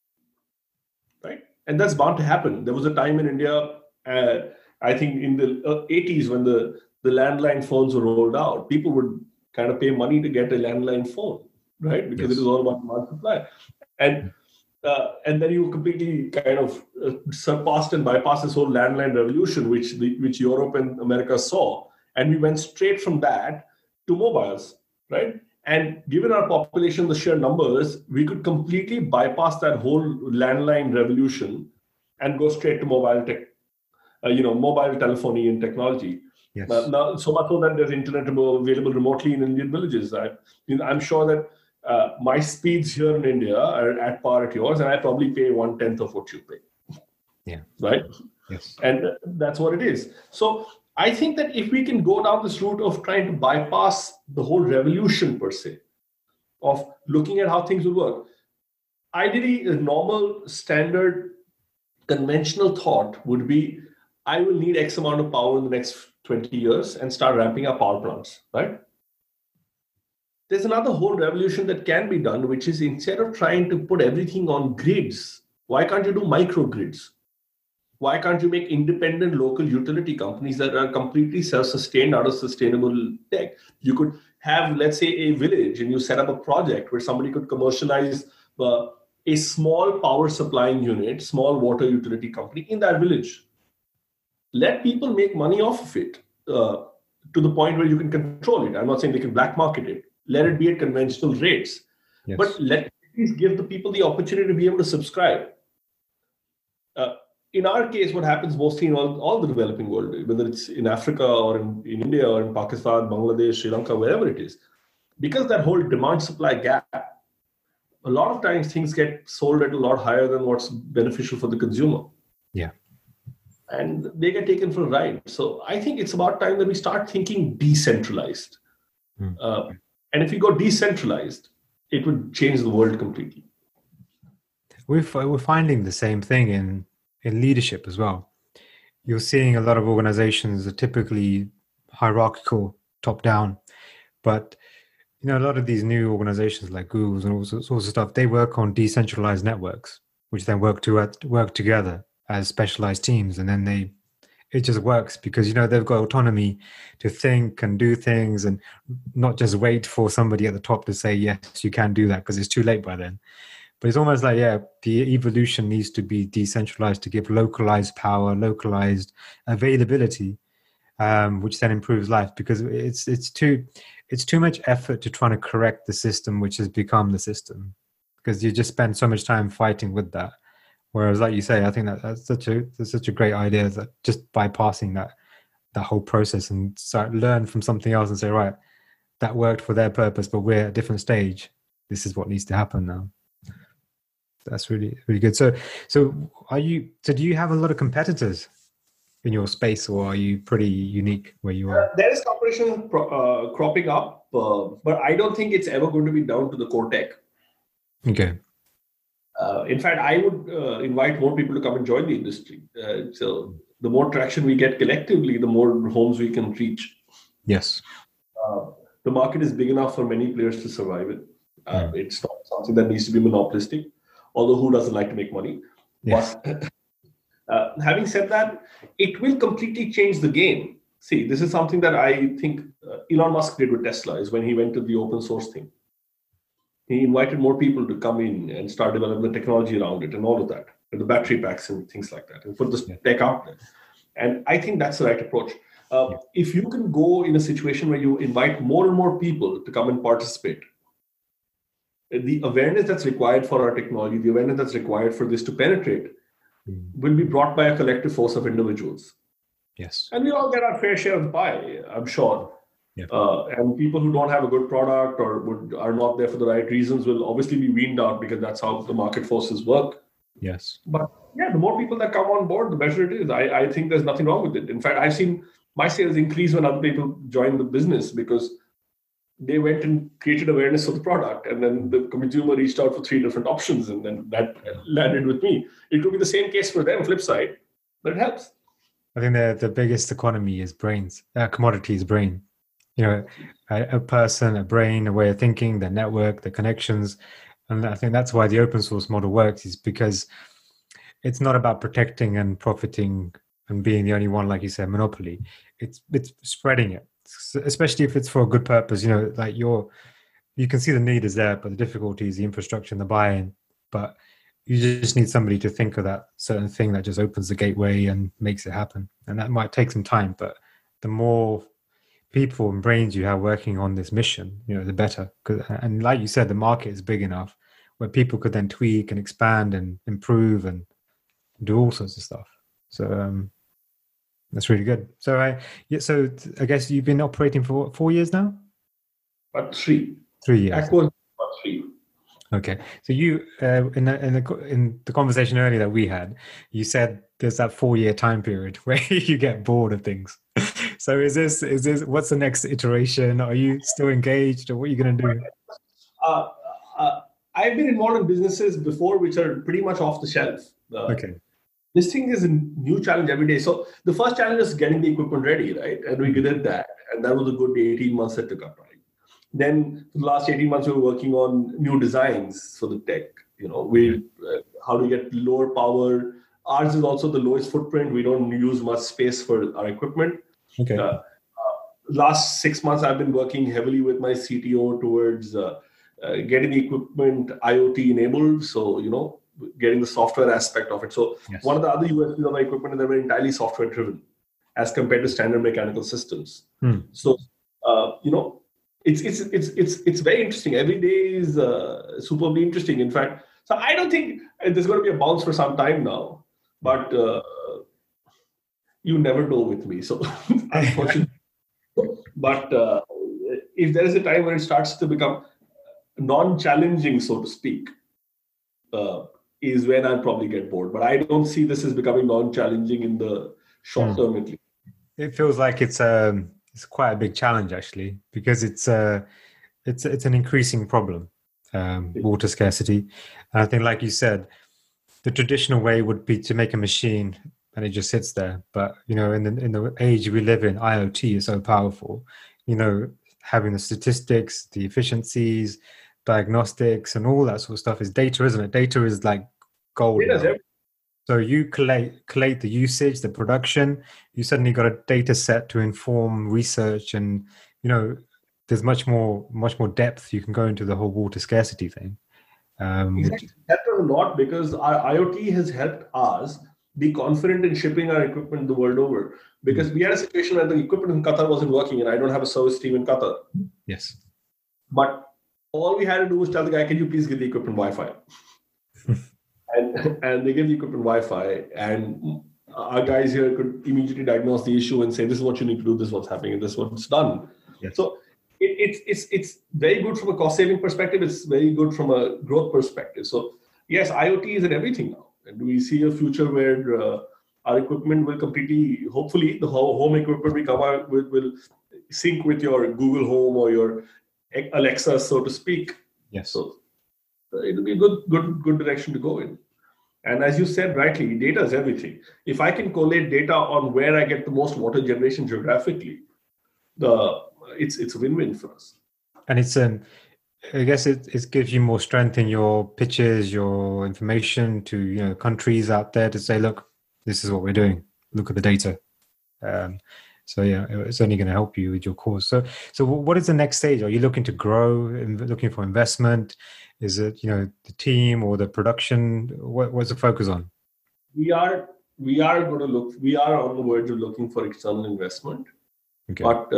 Right? And that's bound to happen. There was a time in India, I think in the 80s, when the landline phones were rolled out, people would kind of pay money to get a landline phone, right? Because it was all about demand supply. And then you completely kind of surpassed and bypassed this whole landline revolution, which Europe and America saw. And we went straight from that to mobiles, right? And given our population, the sheer numbers, we could completely bypass that whole landline revolution and go straight to mobile telephony and technology. Yes. Now, so much so that there's internet available remotely in Indian villages. I'm sure that my speeds here in India are at par at yours, and I probably pay 1/10 of what you pay. Yeah. Right? Yes. And that's what it is. So I think that if we can go down this route of trying to bypass the whole revolution per se, of looking at how things will work, ideally a normal, standard, conventional thought would be, I will need X amount of power in the next 20 years and start ramping up power plants, right? There's another whole revolution that can be done, which is instead of trying to put everything on grids, why can't you do microgrids? Why can't you make independent local utility companies that are completely self-sustained out of sustainable tech? You could have, let's say, a village, and you set up a project where somebody could commercialize a small power supplying unit, small water utility company in that village. Let people make money off of it to the point where you can control it. I'm not saying they can black market it. Let it be at conventional rates. Yes. But let please give the people the opportunity to be able to subscribe. In our case, what happens mostly in all the developing world, whether it's in Africa or in India or in Pakistan, Bangladesh, Sri Lanka, wherever it is, because that whole demand-supply gap, a lot of times things get sold at a lot higher than what's beneficial for the consumer. Yeah. And they get taken for a ride. So I think it's about time that we start thinking decentralized. And if we go decentralized, it would change the world completely. We're finding the same thing in leadership as well. You're seeing a lot of organizations are typically hierarchical, top down, but a lot of these new organizations like Google's and all sorts of stuff, they work on decentralized networks, which then work together as specialized teams, and then it just works because they've got autonomy to think and do things, and not just wait for somebody at the top to say yes, you can do that, because it's too late by then. But it's almost like, the evolution needs to be decentralized to give localized power, localized availability, which then improves life, because it's too. it's too much effort to try to correct the system, which has become the system, because you just spend so much time fighting with that. Whereas, like you say, I think that's such a great idea, that just bypassing that whole process and start learn from something else and say, right, that worked for their purpose, but we're at a different stage. This is what needs to happen now. That's really, really good. So do you have a lot of competitors in your space, or are you pretty unique where you are? There is competition cropping up, but I don't think it's ever going to be down to the core tech. Okay. In fact, I would invite more people to come and join the industry. So the more traction we get collectively, the more homes we can reach. Yes. The market is big enough for many players to survive it. It's not something that needs to be monopolistic, although who doesn't like to make money? Yes. But having said that, it will completely change the game. See, this is something that I think Elon Musk did with Tesla, is when he went to the open source thing. He invited more people to come in and start developing the technology around it and all of that, and the battery packs and things like that, and put the tech out there. And I think that's the right approach. If you can go in a situation where you invite more and more people to come and participate, the awareness that's required for our technology, the awareness that's required for this to penetrate, will be brought by a collective force of individuals. Yes. And we all get our fair share of the pie, I'm sure. Yeah. And people who don't have a good product or are not there for the right reasons will obviously be weaned out, because that's how the market forces work. Yes. But yeah, the more people that come on board, the better it is. I think there's nothing wrong with it. In fact, I've seen my sales increase when other people join the business, because they went and created awareness of the product, and then the consumer reached out for 3 different options, and then that landed with me. It could be the same case for them, flip side, but it helps. I think the biggest economy is brains. Commodity is brain. You know, a person, a brain, a way of thinking, their network, their connections. And I think that's why the open source model works, is because it's not about protecting and profiting and being the only one, like you said, monopoly. It's spreading it, especially if it's for a good purpose. You know, like you can see the need is there, but the difficulty is the infrastructure and the buy-in. But you just need somebody to think of that certain thing that just opens the gateway and makes it happen. And that might take some time, but the more people and brains you have working on this mission, you know, the better. And like you said, the market is big enough where people could then tweak and expand and improve and do all sorts of stuff. So that's really good. So I guess you've been operating for what, 4 years now? About 3. 3 years. Aqua about 3. Okay. So you in the conversation earlier that we had, you said there's that 4-year time period where you get bored of things. So is this what's the next iteration? Are you still engaged, or what are you going to do? I've been involved in businesses before which are pretty much off the shelf. Okay. This thing is a new challenge every day. So the first challenge is getting the equipment ready, right? And we did that. And that was a good 18 months that took up, right? Then for the last 18 months, we were working on new designs for the tech. You know, how to get lower power. Ours is also the lowest footprint. We don't use much space for our equipment. Okay. Last 6 months, I've been working heavily with my CTO towards getting the equipment IoT enabled. So, you know, getting the software aspect of it. So one of the other USPs of my equipment is that we're entirely software driven as compared to standard mechanical systems. So, you know, it's very interesting. Every day is superbly interesting. In fact, so I don't think there's going to be a bounce for some time now, but you never know with me. So unfortunately, but if there is a time when it starts to become non-challenging, so to speak, is when I'll probably get bored. But I don't see this as becoming non-challenging in the short term, at least. It feels like it's quite a big challenge, actually, because it's an increasing problem, water scarcity. And I think, like you said, the traditional way would be to make a machine and it just sits there. But, you know, in the age we live in, IoT is so powerful. You know, having the statistics, the efficiencies, diagnostics, and all that sort of stuff is data, isn't it? Data is like gold. So you collate the usage, the production. You suddenly got a data set to inform research, and you know there's much more depth you can go into the whole water scarcity thing. Exactly. That a lot, because our IoT has helped us be confident in shipping our equipment the world over. Because we had a situation where the equipment in Qatar wasn't working and I don't have a service team in Qatar. Yes. But all we had to do was tell the guy, can you please give the equipment Wi-Fi? and they gave the equipment Wi-Fi, and our guys here could immediately diagnose the issue and say, this is what you need to do, this is what's happening, and this is what's done. Yes. So it's very good from a cost-saving perspective. It's very good from a growth perspective. So yes, IoT is in everything now. And we see a future where our equipment will completely, hopefully, the home equipment we come out with will sync with your Google Home or your Alexa, so to speak. Yes. So it'll be a good direction to go in. And as you said rightly, data is everything. If I can collate data on where I get the most water generation geographically, it's a win-win for us. And it's I guess it gives you more strength in your pitches, your information to countries out there to say, look, this is what we're doing. Look at the data. So yeah, it's only going to help you with your cause. So what is the next stage? Are you looking to grow, looking for investment? Is it the team or the production? What's the focus on? We are going to look. We are on the verge of looking for external investment. Okay. But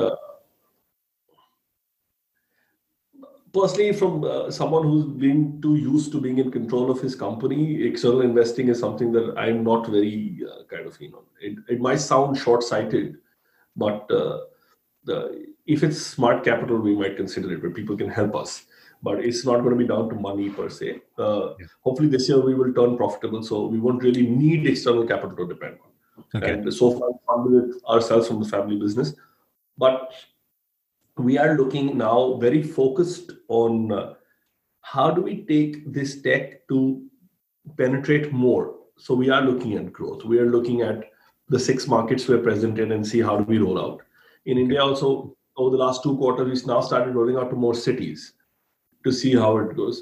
personally, from someone who's been too used to being in control of his company, external investing is something that I'm not very It might sound short-sighted, but if it's smart capital, we might consider it, where people can help us. But it's not going to be down to money per se. Hopefully this year we will turn profitable, so we won't really need external capital to depend on. Okay. And so far, we funded it ourselves from the family business. But we are looking now very focused on how do we take this tech to penetrate more. So we are looking at growth. We are looking at the 6 markets we're present in and see how do we roll out. In India also, over the last 2 quarters, we've now started rolling out to more cities to see how it goes.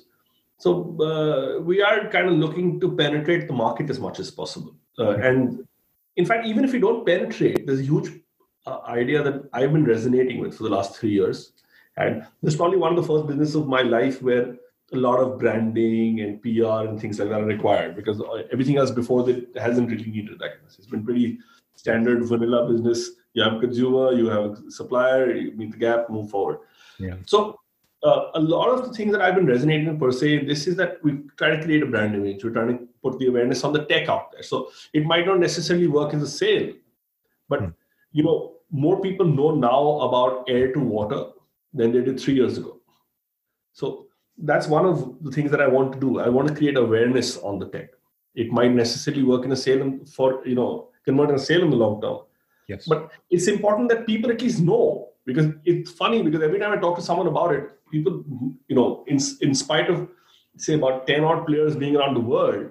So we are kind of looking to penetrate the market as much as possible. And in fact, even if we don't penetrate, there's a huge idea that I've been resonating with for the last 3 years. And this is probably one of the first businesses of my life where a lot of branding and PR and things like that are required, because everything else before that hasn't really needed that. It's been pretty standard vanilla business. You have a consumer, you have a supplier, you meet the gap, move forward. Yeah. So a lot of the things that I've been resonating per se, this is that we try to create a brand image. We're trying to put the awareness on the tech out there. So it might not necessarily work as a sale, but more people know now about air to water than they did 3 years ago. So that's one of the things that I want to do. I want to create awareness on the tech. It might necessarily work in a sale convert in a sale in the long term. Yes. But it's important that people at least know, because it's funny, because every time I talk to someone about it, people, in spite of, say, about 10 odd players being around the world,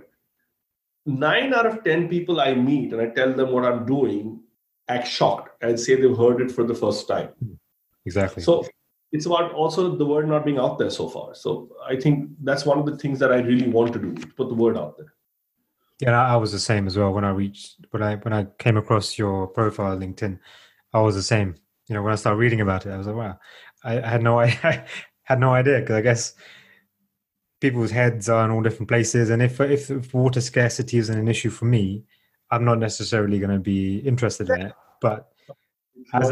9 out of 10 people I meet and I tell them what I'm doing act shocked and say they've heard it for the first time. Exactly. So it's about also the word not being out there so far. So I think that's one of the things that I really want to do, put the word out there. Yeah, I was the same as well. When I came across your profile on LinkedIn, I was the same. When I started reading about it, I was like, wow, I had no idea, because I guess people's heads are in all different places. And if water scarcity isn't an issue for me, I'm not necessarily going to be interested in it. But as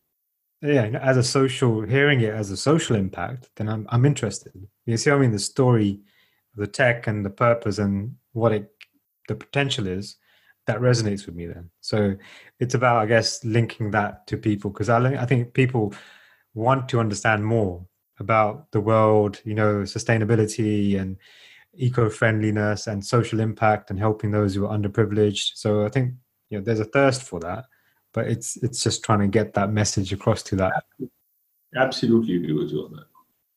a social, hearing it as a social impact, then I'm interested. You see what I mean? The story of the tech and the purpose and what the potential is, that resonates with me then. So it's about, I guess, linking that to people, because I think people want to understand more about the world, sustainability and eco-friendliness and social impact and helping those who are underprivileged. So I think there's a thirst for that, but it's just trying to get that message across to that. Absolutely agree with you on that.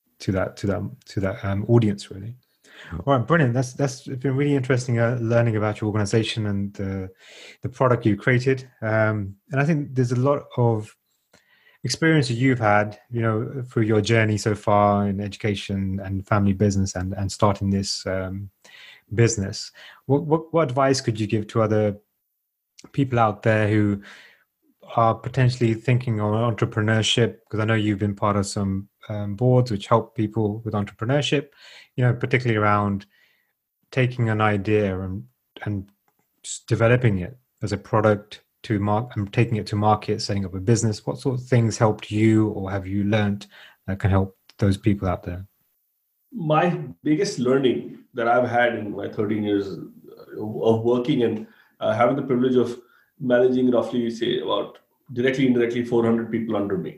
To that audience, really. All right, brilliant. That's been really interesting learning about your organization and the product you created. And I think there's a lot of experience that you've had, through your journey so far in education and family business and starting this business. What advice could you give to other people out there who are potentially thinking on entrepreneurship? Because I know you've been part of some boards which help people with entrepreneurship, particularly around taking an idea and developing it as a product to and taking it to market, setting up a business? What sort of things helped you, or have you learned that can help those people out there? My biggest learning that I've had in my 13 years of working and having the privilege of managing roughly, say, about directly, indirectly 400 people under me,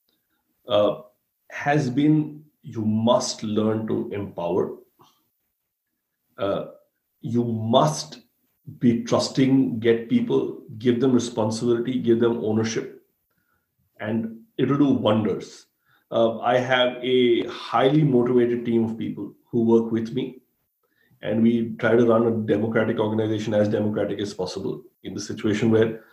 has been you must learn to empower. You must be trusting, get people, give them responsibility, give them ownership, and it'll do wonders. I have a highly motivated team of people who work with me, and we try to run a democratic organization as democratic as possible in the situation where,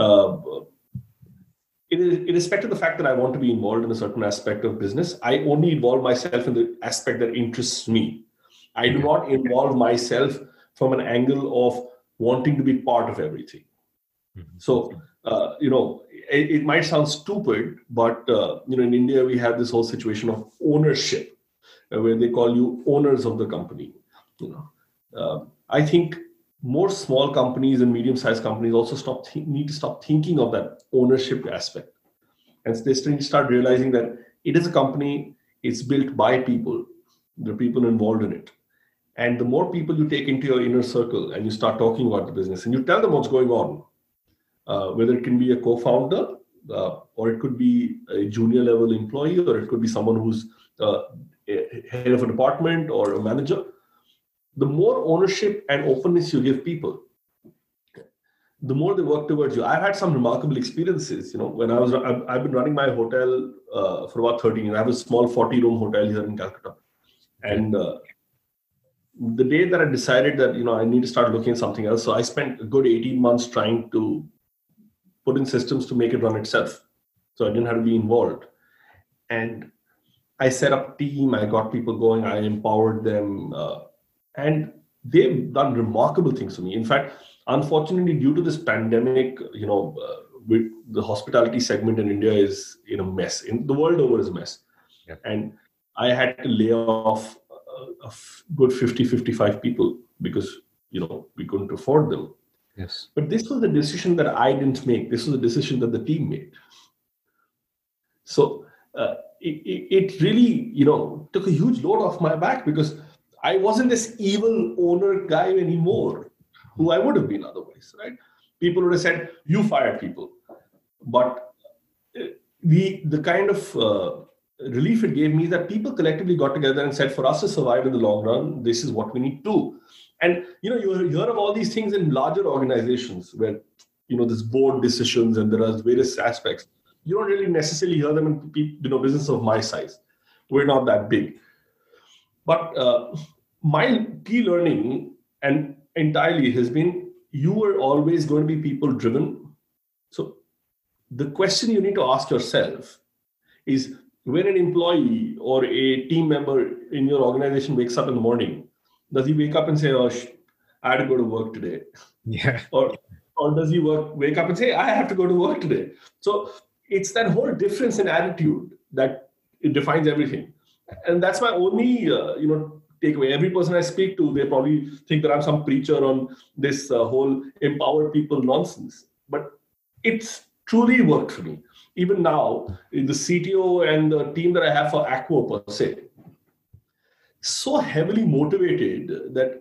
irrespective of the fact that I want to be involved in a certain aspect of business, I only involve myself in the aspect that interests me. I do not involve myself from an angle of wanting to be part of everything. So, it might sound stupid, but in India we have this whole situation of ownership, where they call you owners of the company. I think more small companies and medium-sized companies also need to stop thinking of that ownership aspect, and they start realizing that it is a company. It's built by people. There are people involved in it. And the more people you take into your inner circle and you start talking about the business and you tell them what's going on, whether it can be a co-founder or it could be a junior level employee, or it could be someone who's head of a department or a manager, the more ownership and openness you give people, the more they work towards you. I've had some remarkable experiences. When I've been running my hotel for about 13 years. I have a small 40-room hotel here in Calcutta. And the day that I decided that, I need to start looking at something else, so I spent a good 18 months trying to put in systems to make it run itself. So I didn't have to be involved. And I set up a team, I got people going, I empowered them, and they've done remarkable things for me. In fact, unfortunately, due to this pandemic, the hospitality segment in India is in a mess. In the world over is a mess. Yeah. And I had to lay off a good 50, 55 people because, we couldn't afford them. Yes. But this was a decision that I didn't make. This was a decision that the team made. So it really, took a huge load off my back, because I wasn't this evil owner guy anymore, who I would have been otherwise, right? People would have said, you fired people. But the kind of relief it gave me is that people collectively got together and said, for us to survive in the long run, this is what we need to do. And, you hear of all these things in larger organizations where, there's board decisions and there are various aspects. You don't really necessarily hear them in business of my size. We're not that big. But my key learning and entirely has been, you are always going to be people driven. So the question you need to ask yourself is, when an employee or a team member in your organization wakes up in the morning, does he wake up and say, oh, I had to go to work today? Yeah. Or does he wake up and say, I have to go to work today? So it's that whole difference in attitude that it defines everything. And that's my only, takeaway. Every person I speak to, they probably think that I'm some preacher on this whole empower people nonsense. But it's truly worked for me. Even now, the CTO and the team that I have for Acquo per se, so heavily motivated that,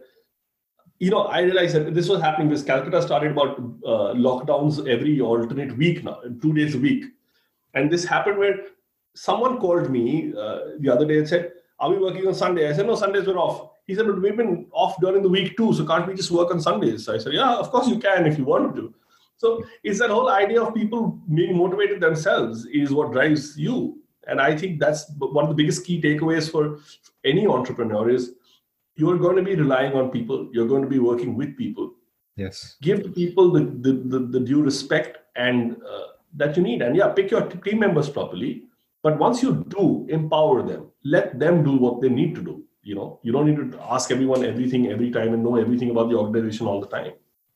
I realized that this was happening because Calcutta started about lockdowns every alternate week now, 2 days a week. And this happened where someone called me the other day and said, are we working on Sunday? I said, no, Sundays were off. He said, but we've been off during the week too, so can't we just work on Sundays? So I said, yeah, of course you can if you want to. So it's that whole idea of people being motivated themselves is what drives you. And I think that's one of the biggest key takeaways for any entrepreneur is you're going to be relying on people. You're going to be working with people. Yes. Give the people the due respect and that you need. And pick your team members properly. But once you do, empower them. Let them do what they need to do. You don't need to ask everyone everything every time and know everything about the organization all the time.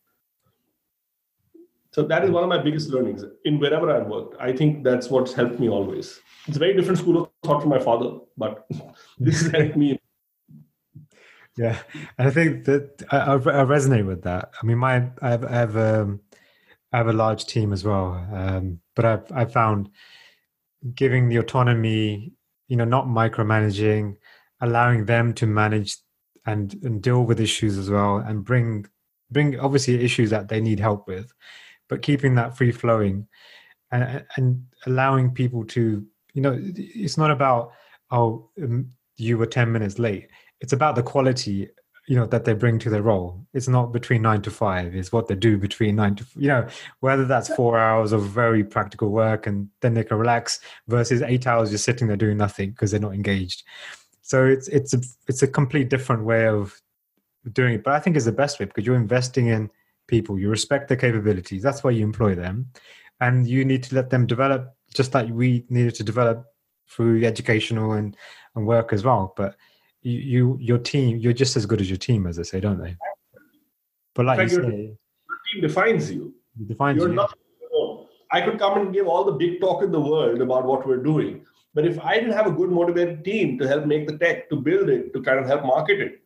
So that is one of my biggest learnings in wherever I've worked. I think that's what's helped me always. It's a very different school of thought from my father, but this has helped me. Yeah, and I think that I resonate with that. I mean, I have a large team as well, but I've found giving the autonomy, not micromanaging, allowing them to manage and deal with issues as well, and bring obviously issues that they need help with, but keeping that free flowing and allowing people to, it's not about, oh, you were 10 minutes late. It's about the quality, that they bring to their role. It's not between 9 to 5, it's what they do between whether that's 4 hours of very practical work and then they can relax versus 8 hours just sitting there doing nothing because they're not engaged. So it's a complete different way of doing it. But I think it's the best way because you're investing in people, you respect their capabilities. That's why you employ them. And you need to let them develop just like we needed to develop through educational and work as well. But your team, you're just as good as your team, as they say, don't they? But like you say, your team defines you. it defines You're you. not alone. I could come and give all the big talk in the world about what we're doing. But if I didn't have a good motivated team to help make the tech, to build it, to kind of help market it,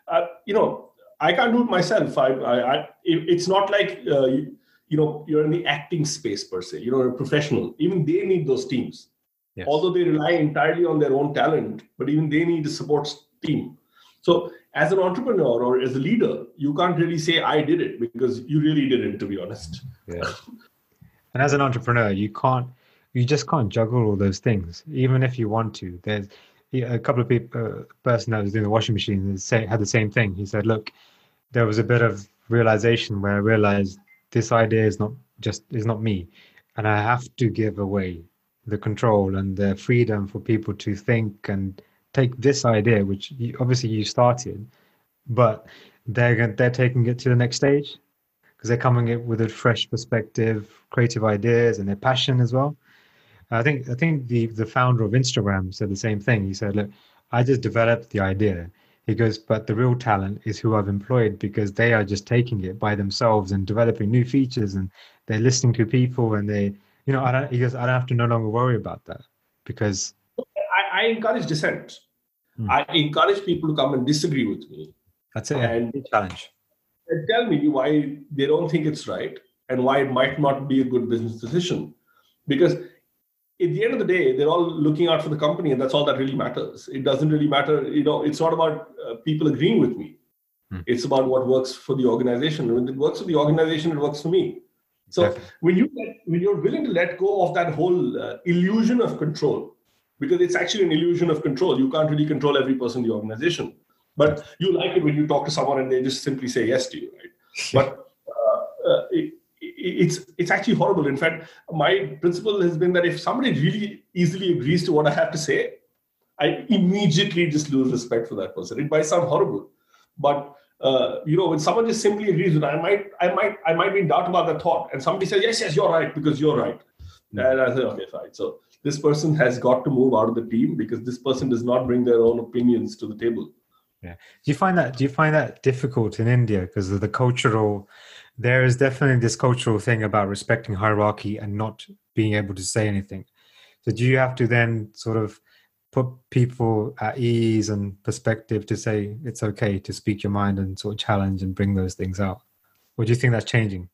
I can't do it myself. It's not like, you're in the acting space per se. You're a professional. Even they need those teams. Yes. Although they rely entirely on their own talent, but even they need a support team. So as an entrepreneur or as a leader, you can't really say I did it because you really didn't, to be honest. Yeah. And as an entrepreneur, you just can't juggle all those things, even if you want to. There's a couple of people, person that was doing the washing machine had the same thing. He said, look, there was a bit of realization where I realized this idea is not me. And I have to give away the control and the freedom for people to think and take this idea, which obviously you started, but they're taking it to the next stage because they're coming in with a fresh perspective, creative ideas, and their passion as well. I think the founder of Instagram said the same thing. He said, "Look, I just developed the idea." He goes, "But the real talent is who I've employed because they are just taking it by themselves and developing new features, and they're listening to people, and they, he goes, I don't have to no longer worry about that because I encourage dissent. I encourage people to come and disagree with me. That's it. And challenge. And tell me why they don't think it's right and why it might not be a good business decision. Because at the end of the day, they're all looking out for the company, and that's all that really matters. It doesn't really matter. It's not about people agreeing with me. It's about what works for the organization. When it works for the organization, it works for me. So exactly. when you're willing to let go of that whole illusion of control, because it's actually an illusion of control. You can't really control every person in the organization. But you like it when you talk to someone and they just simply say yes to you, right? But it's actually horrible. In fact, my principle has been that if somebody really easily agrees to what I have to say, I immediately just lose respect for that person. It might sound horrible, but when someone just simply agrees with it, I might be in doubt about that thought, and somebody says yes, you're right because you're right, and I say okay, fine. So this person has got to move out of the team because this person does not bring their own opinions to the table. Yeah. Do you find that difficult in India because of the cultural? There is definitely this cultural thing about respecting hierarchy and not being able to say anything. So do you have to then sort of put people at ease and perspective to say it's okay to speak your mind and sort of challenge and bring those things out? Or do you think that's changing?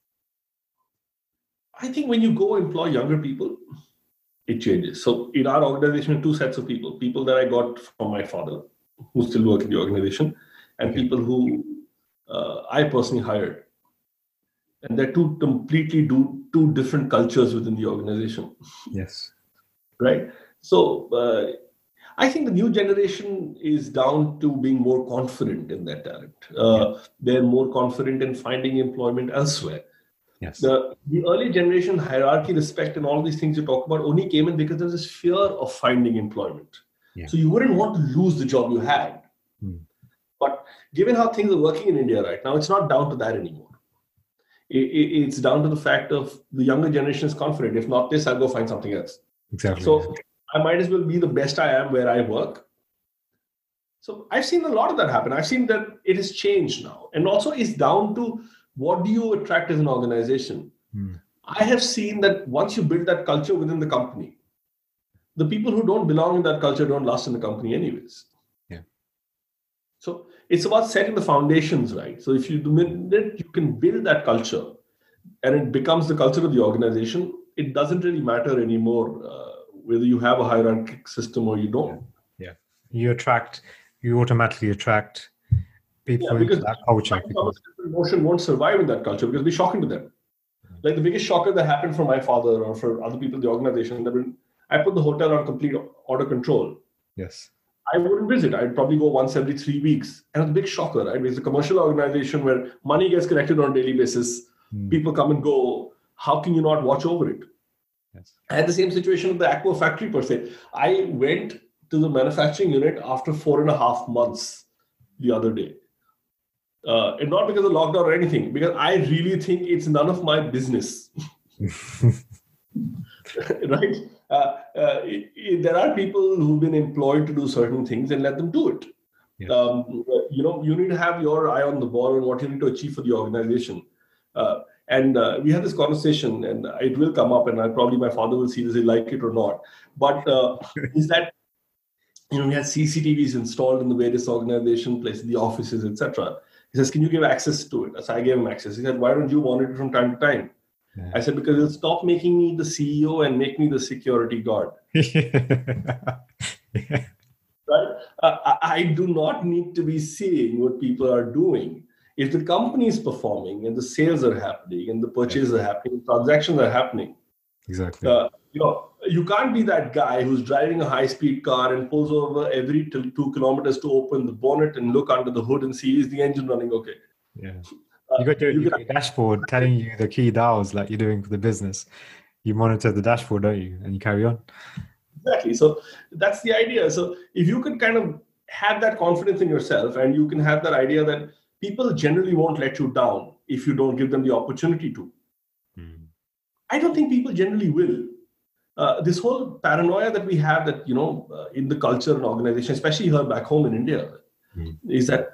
I think when you go employ younger people, it changes. So in our organization, two sets of people that I got from my father, who still work in the organization, and people who I personally hired. And they're two different cultures within the organization. Yes. Right? So I think the new generation is down to being more confident in their talent. They're more confident in finding employment elsewhere. Yes. The early generation hierarchy, respect, and all these things you talk about only came in because there's this fear of finding employment. Yeah. So you wouldn't want to lose the job you had. But given how things are working in India right now, it's not down to that anymore. It's down to the fact of the younger generation is confident. If not this, I'll go find something else. Exactly. So I might as well be the best I am where I work. So I've seen a lot of that happen. I've seen that it has changed now. And also it's down to what do you attract as an organization? I have seen that once you build that culture within the company, the people who don't belong in that culture don't last in the company anyways. Yeah. So it's about setting the foundations right. So if the minute you can build that culture and it becomes the culture of the organization, it doesn't really matter anymore whether you have a hierarchical system or you don't. Yeah. You automatically attract people into Because that culture. Emotion won't survive in that culture because it'll be shocking to them. Like the biggest shocker that happened for my father or for other people in the organization, that when I put the hotel on complete auto control, yes, I wouldn't visit. I'd probably go once every 3 weeks. And it's a big shocker, right? It's a commercial organization where money gets collected on a daily basis. People come and go. How can you not watch over it? Yes. I had the same situation with the Aqua factory per se. I went to the manufacturing unit after 4.5 months the other day. And not because of lockdown or anything, because I really think it's none of my business. Right? There are people who've been employed to do certain things, and let them do it. Yes. You need to have your eye on the ball and what you need to achieve for the organization. And we had this conversation, and it will come up, and probably my father will see this, he like it or not. But is that we had CCTVs installed in the various organization places, the offices, etc. He says, "Can you give access to it?" So I gave him access. He said, "Why don't you monitor from time to time?" Yeah. I said, "Because it'll stop making me the CEO and make me the security guard." Yeah. Right? I do not need to be seeing what people are doing. If the company is performing and the sales are happening and the purchases are happening, transactions are happening. Exactly. You can't be that guy who's driving a high-speed car and pulls over every 2 kilometers to open the bonnet and look under the hood and see, is the engine running okay? Yeah. You got your dashboard telling you the key dials like you're doing for the business. You monitor the dashboard, don't you? And you carry on. Exactly. So that's the idea. So if you can kind of have that confidence in yourself, and you can have that idea that people generally won't let you down if you don't give them the opportunity to. I don't think people generally will. This whole paranoia that we have that, in the culture and organization, especially here back home in India, is that,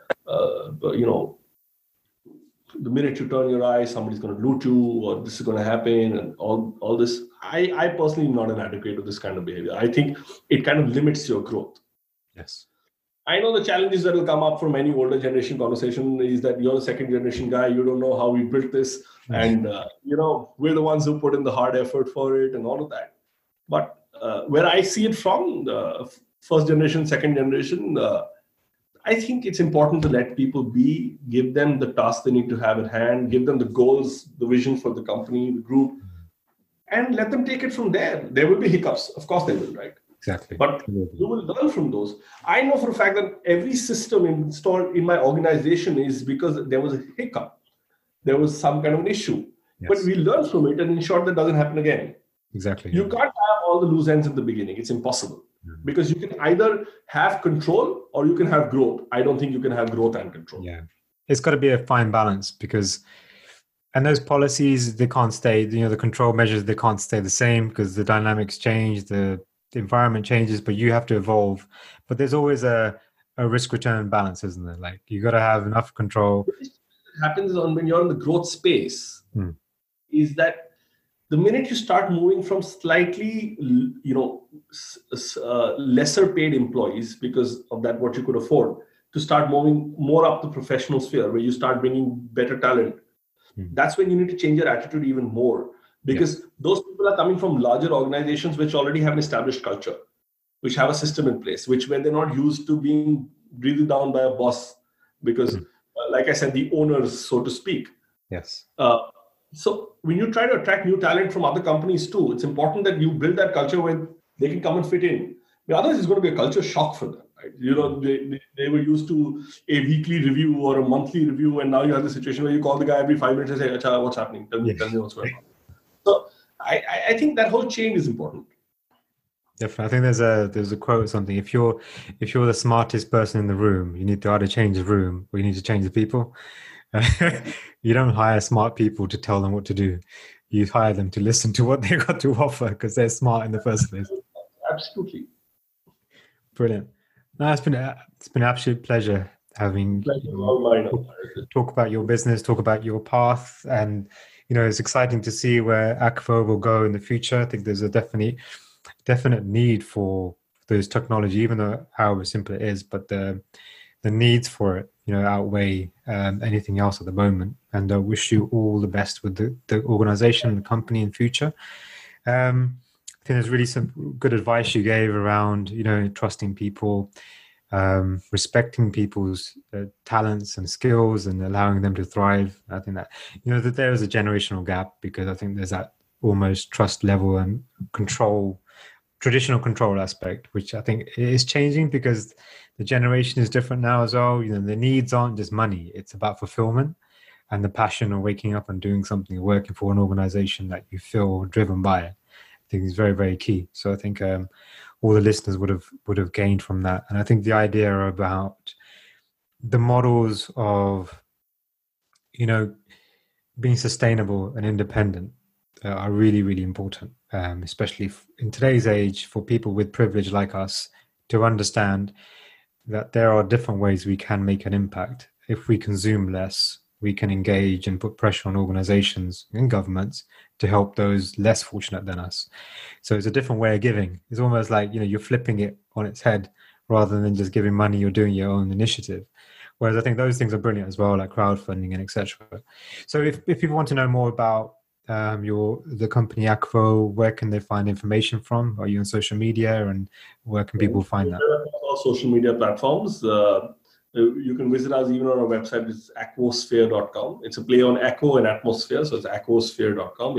the minute you turn your eyes, somebody's going to loot you, or this is going to happen, and all this. I personally am not an advocate of this kind of behavior. I think it kind of limits your growth. Yes. I know the challenges that will come up from any older generation conversation is that you're a second generation guy, you don't know how we built this, and we're the ones who put in the hard effort for it and all of that. But where I see it from, the first generation, second generation, I think it's important to let people be, give them the tasks they need to have at hand, give them the goals, the vision for the company, the group, and let them take it from there. There will be hiccups. Of course they will, right? Exactly. But you will learn from those. I know for a fact that every system installed in my organization is because there was a hiccup. There was some kind of an issue. Yes. But we learn from it and ensure that doesn't happen again. Exactly. You can't have all the loose ends in the beginning. It's impossible. Because you can either have control or you can have growth. I don't think you can have growth and control. Yeah. It's got to be a fine balance and those policies, they can't stay, the control measures, they can't stay the same because the dynamics change, the environment changes, but you have to evolve. But there's always a risk return balance, isn't there? Like you got to have enough control. What happens when you're in the growth space is that the minute you start moving from slightly, lesser paid employees because of that, what you could afford, to start moving more up the professional sphere where you start bringing better talent, that's when you need to change your attitude even more. Because those people are coming from larger organizations which already have an established culture, which have a system in place, where they're not used to being breathed down by a boss because, like I said, the owners, so to speak. Yes. So when you try to attract new talent from other companies too, it's important that you build that culture where they can come and fit in. Otherwise, it's going to be a culture shock for them. Right? They were used to a weekly review or a monthly review, and now you have the situation where you call the guy every 5 minutes and say, "Acha, what's happening? Tell me what's going on." So I think that whole change is important. Definitely. I think there's a quote or something. If you're the smartest person in the room, you need to either change the room or you need to change the people. You don't hire smart people to tell them what to do. You hire them to listen to what they got to offer because they're smart in the first place. Absolutely. Brilliant. No, it's been an absolute pleasure having talk about your business, talk about your path, and it's exciting to see where Akvo will go in the future. I think there's a definite need for those technology, even though however simple it is. But the needs for it, outweigh anything else at the moment. And I wish you all the best with the organization and the company in future. I think there's really some good advice you gave around, trusting people, respecting people's talents and skills and allowing them to thrive. I think that, that there is a generational gap, because I think there's that almost trust level and traditional control aspect, which I think is changing because the generation is different now as well. The needs aren't just money. It's about fulfillment and the passion of waking up and doing something, working for an organization that you feel driven by. I think is very, very key. So I think all the listeners would have gained from that. And I think the idea about the models of, being sustainable and independent are really, really important, especially in today's age, for people with privilege like us to understand that there are different ways we can make an impact. If we consume less, we can engage and put pressure on organizations and governments to help those less fortunate than us. So it's a different way of giving. It's almost like, you're flipping it on its head. Rather than just giving money, you're doing your own initiative. Whereas I think those things are brilliant as well, like crowdfunding and etc. So if people want to know more about the company Akvo, where can they find information from? Are you on social media, and where can people find that? All social media platforms. You can visit us even on our website. It's akvosphere.com. It's a play on echo and atmosphere, so it's akvosphere.com,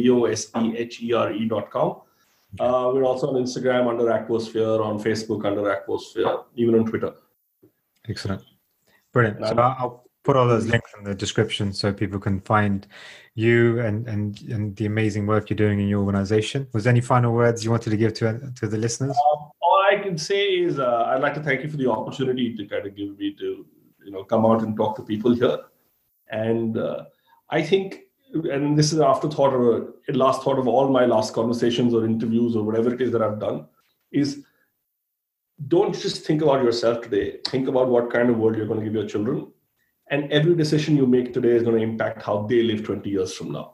akvosphere.com. We're also on Instagram under Akvosphere, on Facebook under Akvosphere, even on Twitter. Excellent. Brilliant. So I'll put all those links in the description so people can find you and the amazing work you're doing in your organization. Was there any final words you wanted to give to the listeners? All I can say is I'd like to thank you for the opportunity to kind of give me to come out and talk to people here. And I think, and this is an afterthought or a last thought of all my last conversations or interviews or whatever it is that I've done, is don't just think about yourself today. Think about what kind of world you're going to give your children. And every decision you make today is going to impact how they live 20 years from now.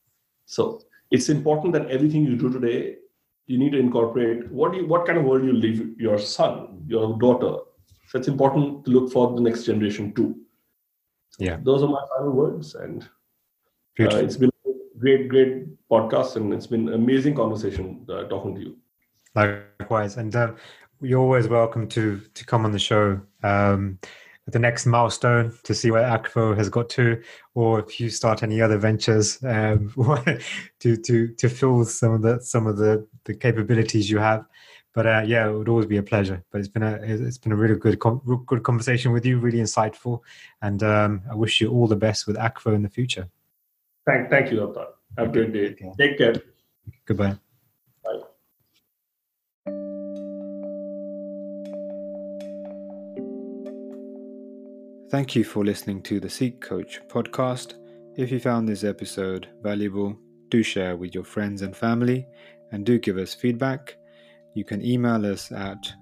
So it's important that everything you do today, you need to incorporate what kind of world you leave your son, your daughter. So it's important to look for the next generation too. Yeah. Those are my final words. And it's been a great podcast, and it's been an amazing conversation talking to you. Likewise. And you're always welcome to come on the show at the next milestone to see where Akvo has got to, or if you start any other ventures to fill some of the capabilities you have. But it would always be a pleasure. But it's been a really good conversation with you, really insightful, and I wish you all the best with Akvo in the future. Thank you, Avtar. Have a great day. Okay. Take care. Goodbye. Bye. Thank you for listening to the Seek Coach podcast. If you found this episode valuable, do share with your friends and family, and do give us feedback. You can email us at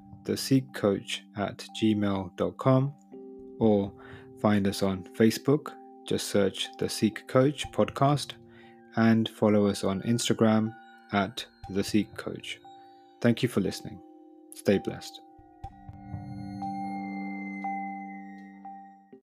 theseekcoach@gmail.com, or find us on Facebook. Just search the Seek Coach podcast, and follow us on Instagram at the Seek Coach. Thank you for listening. Stay blessed.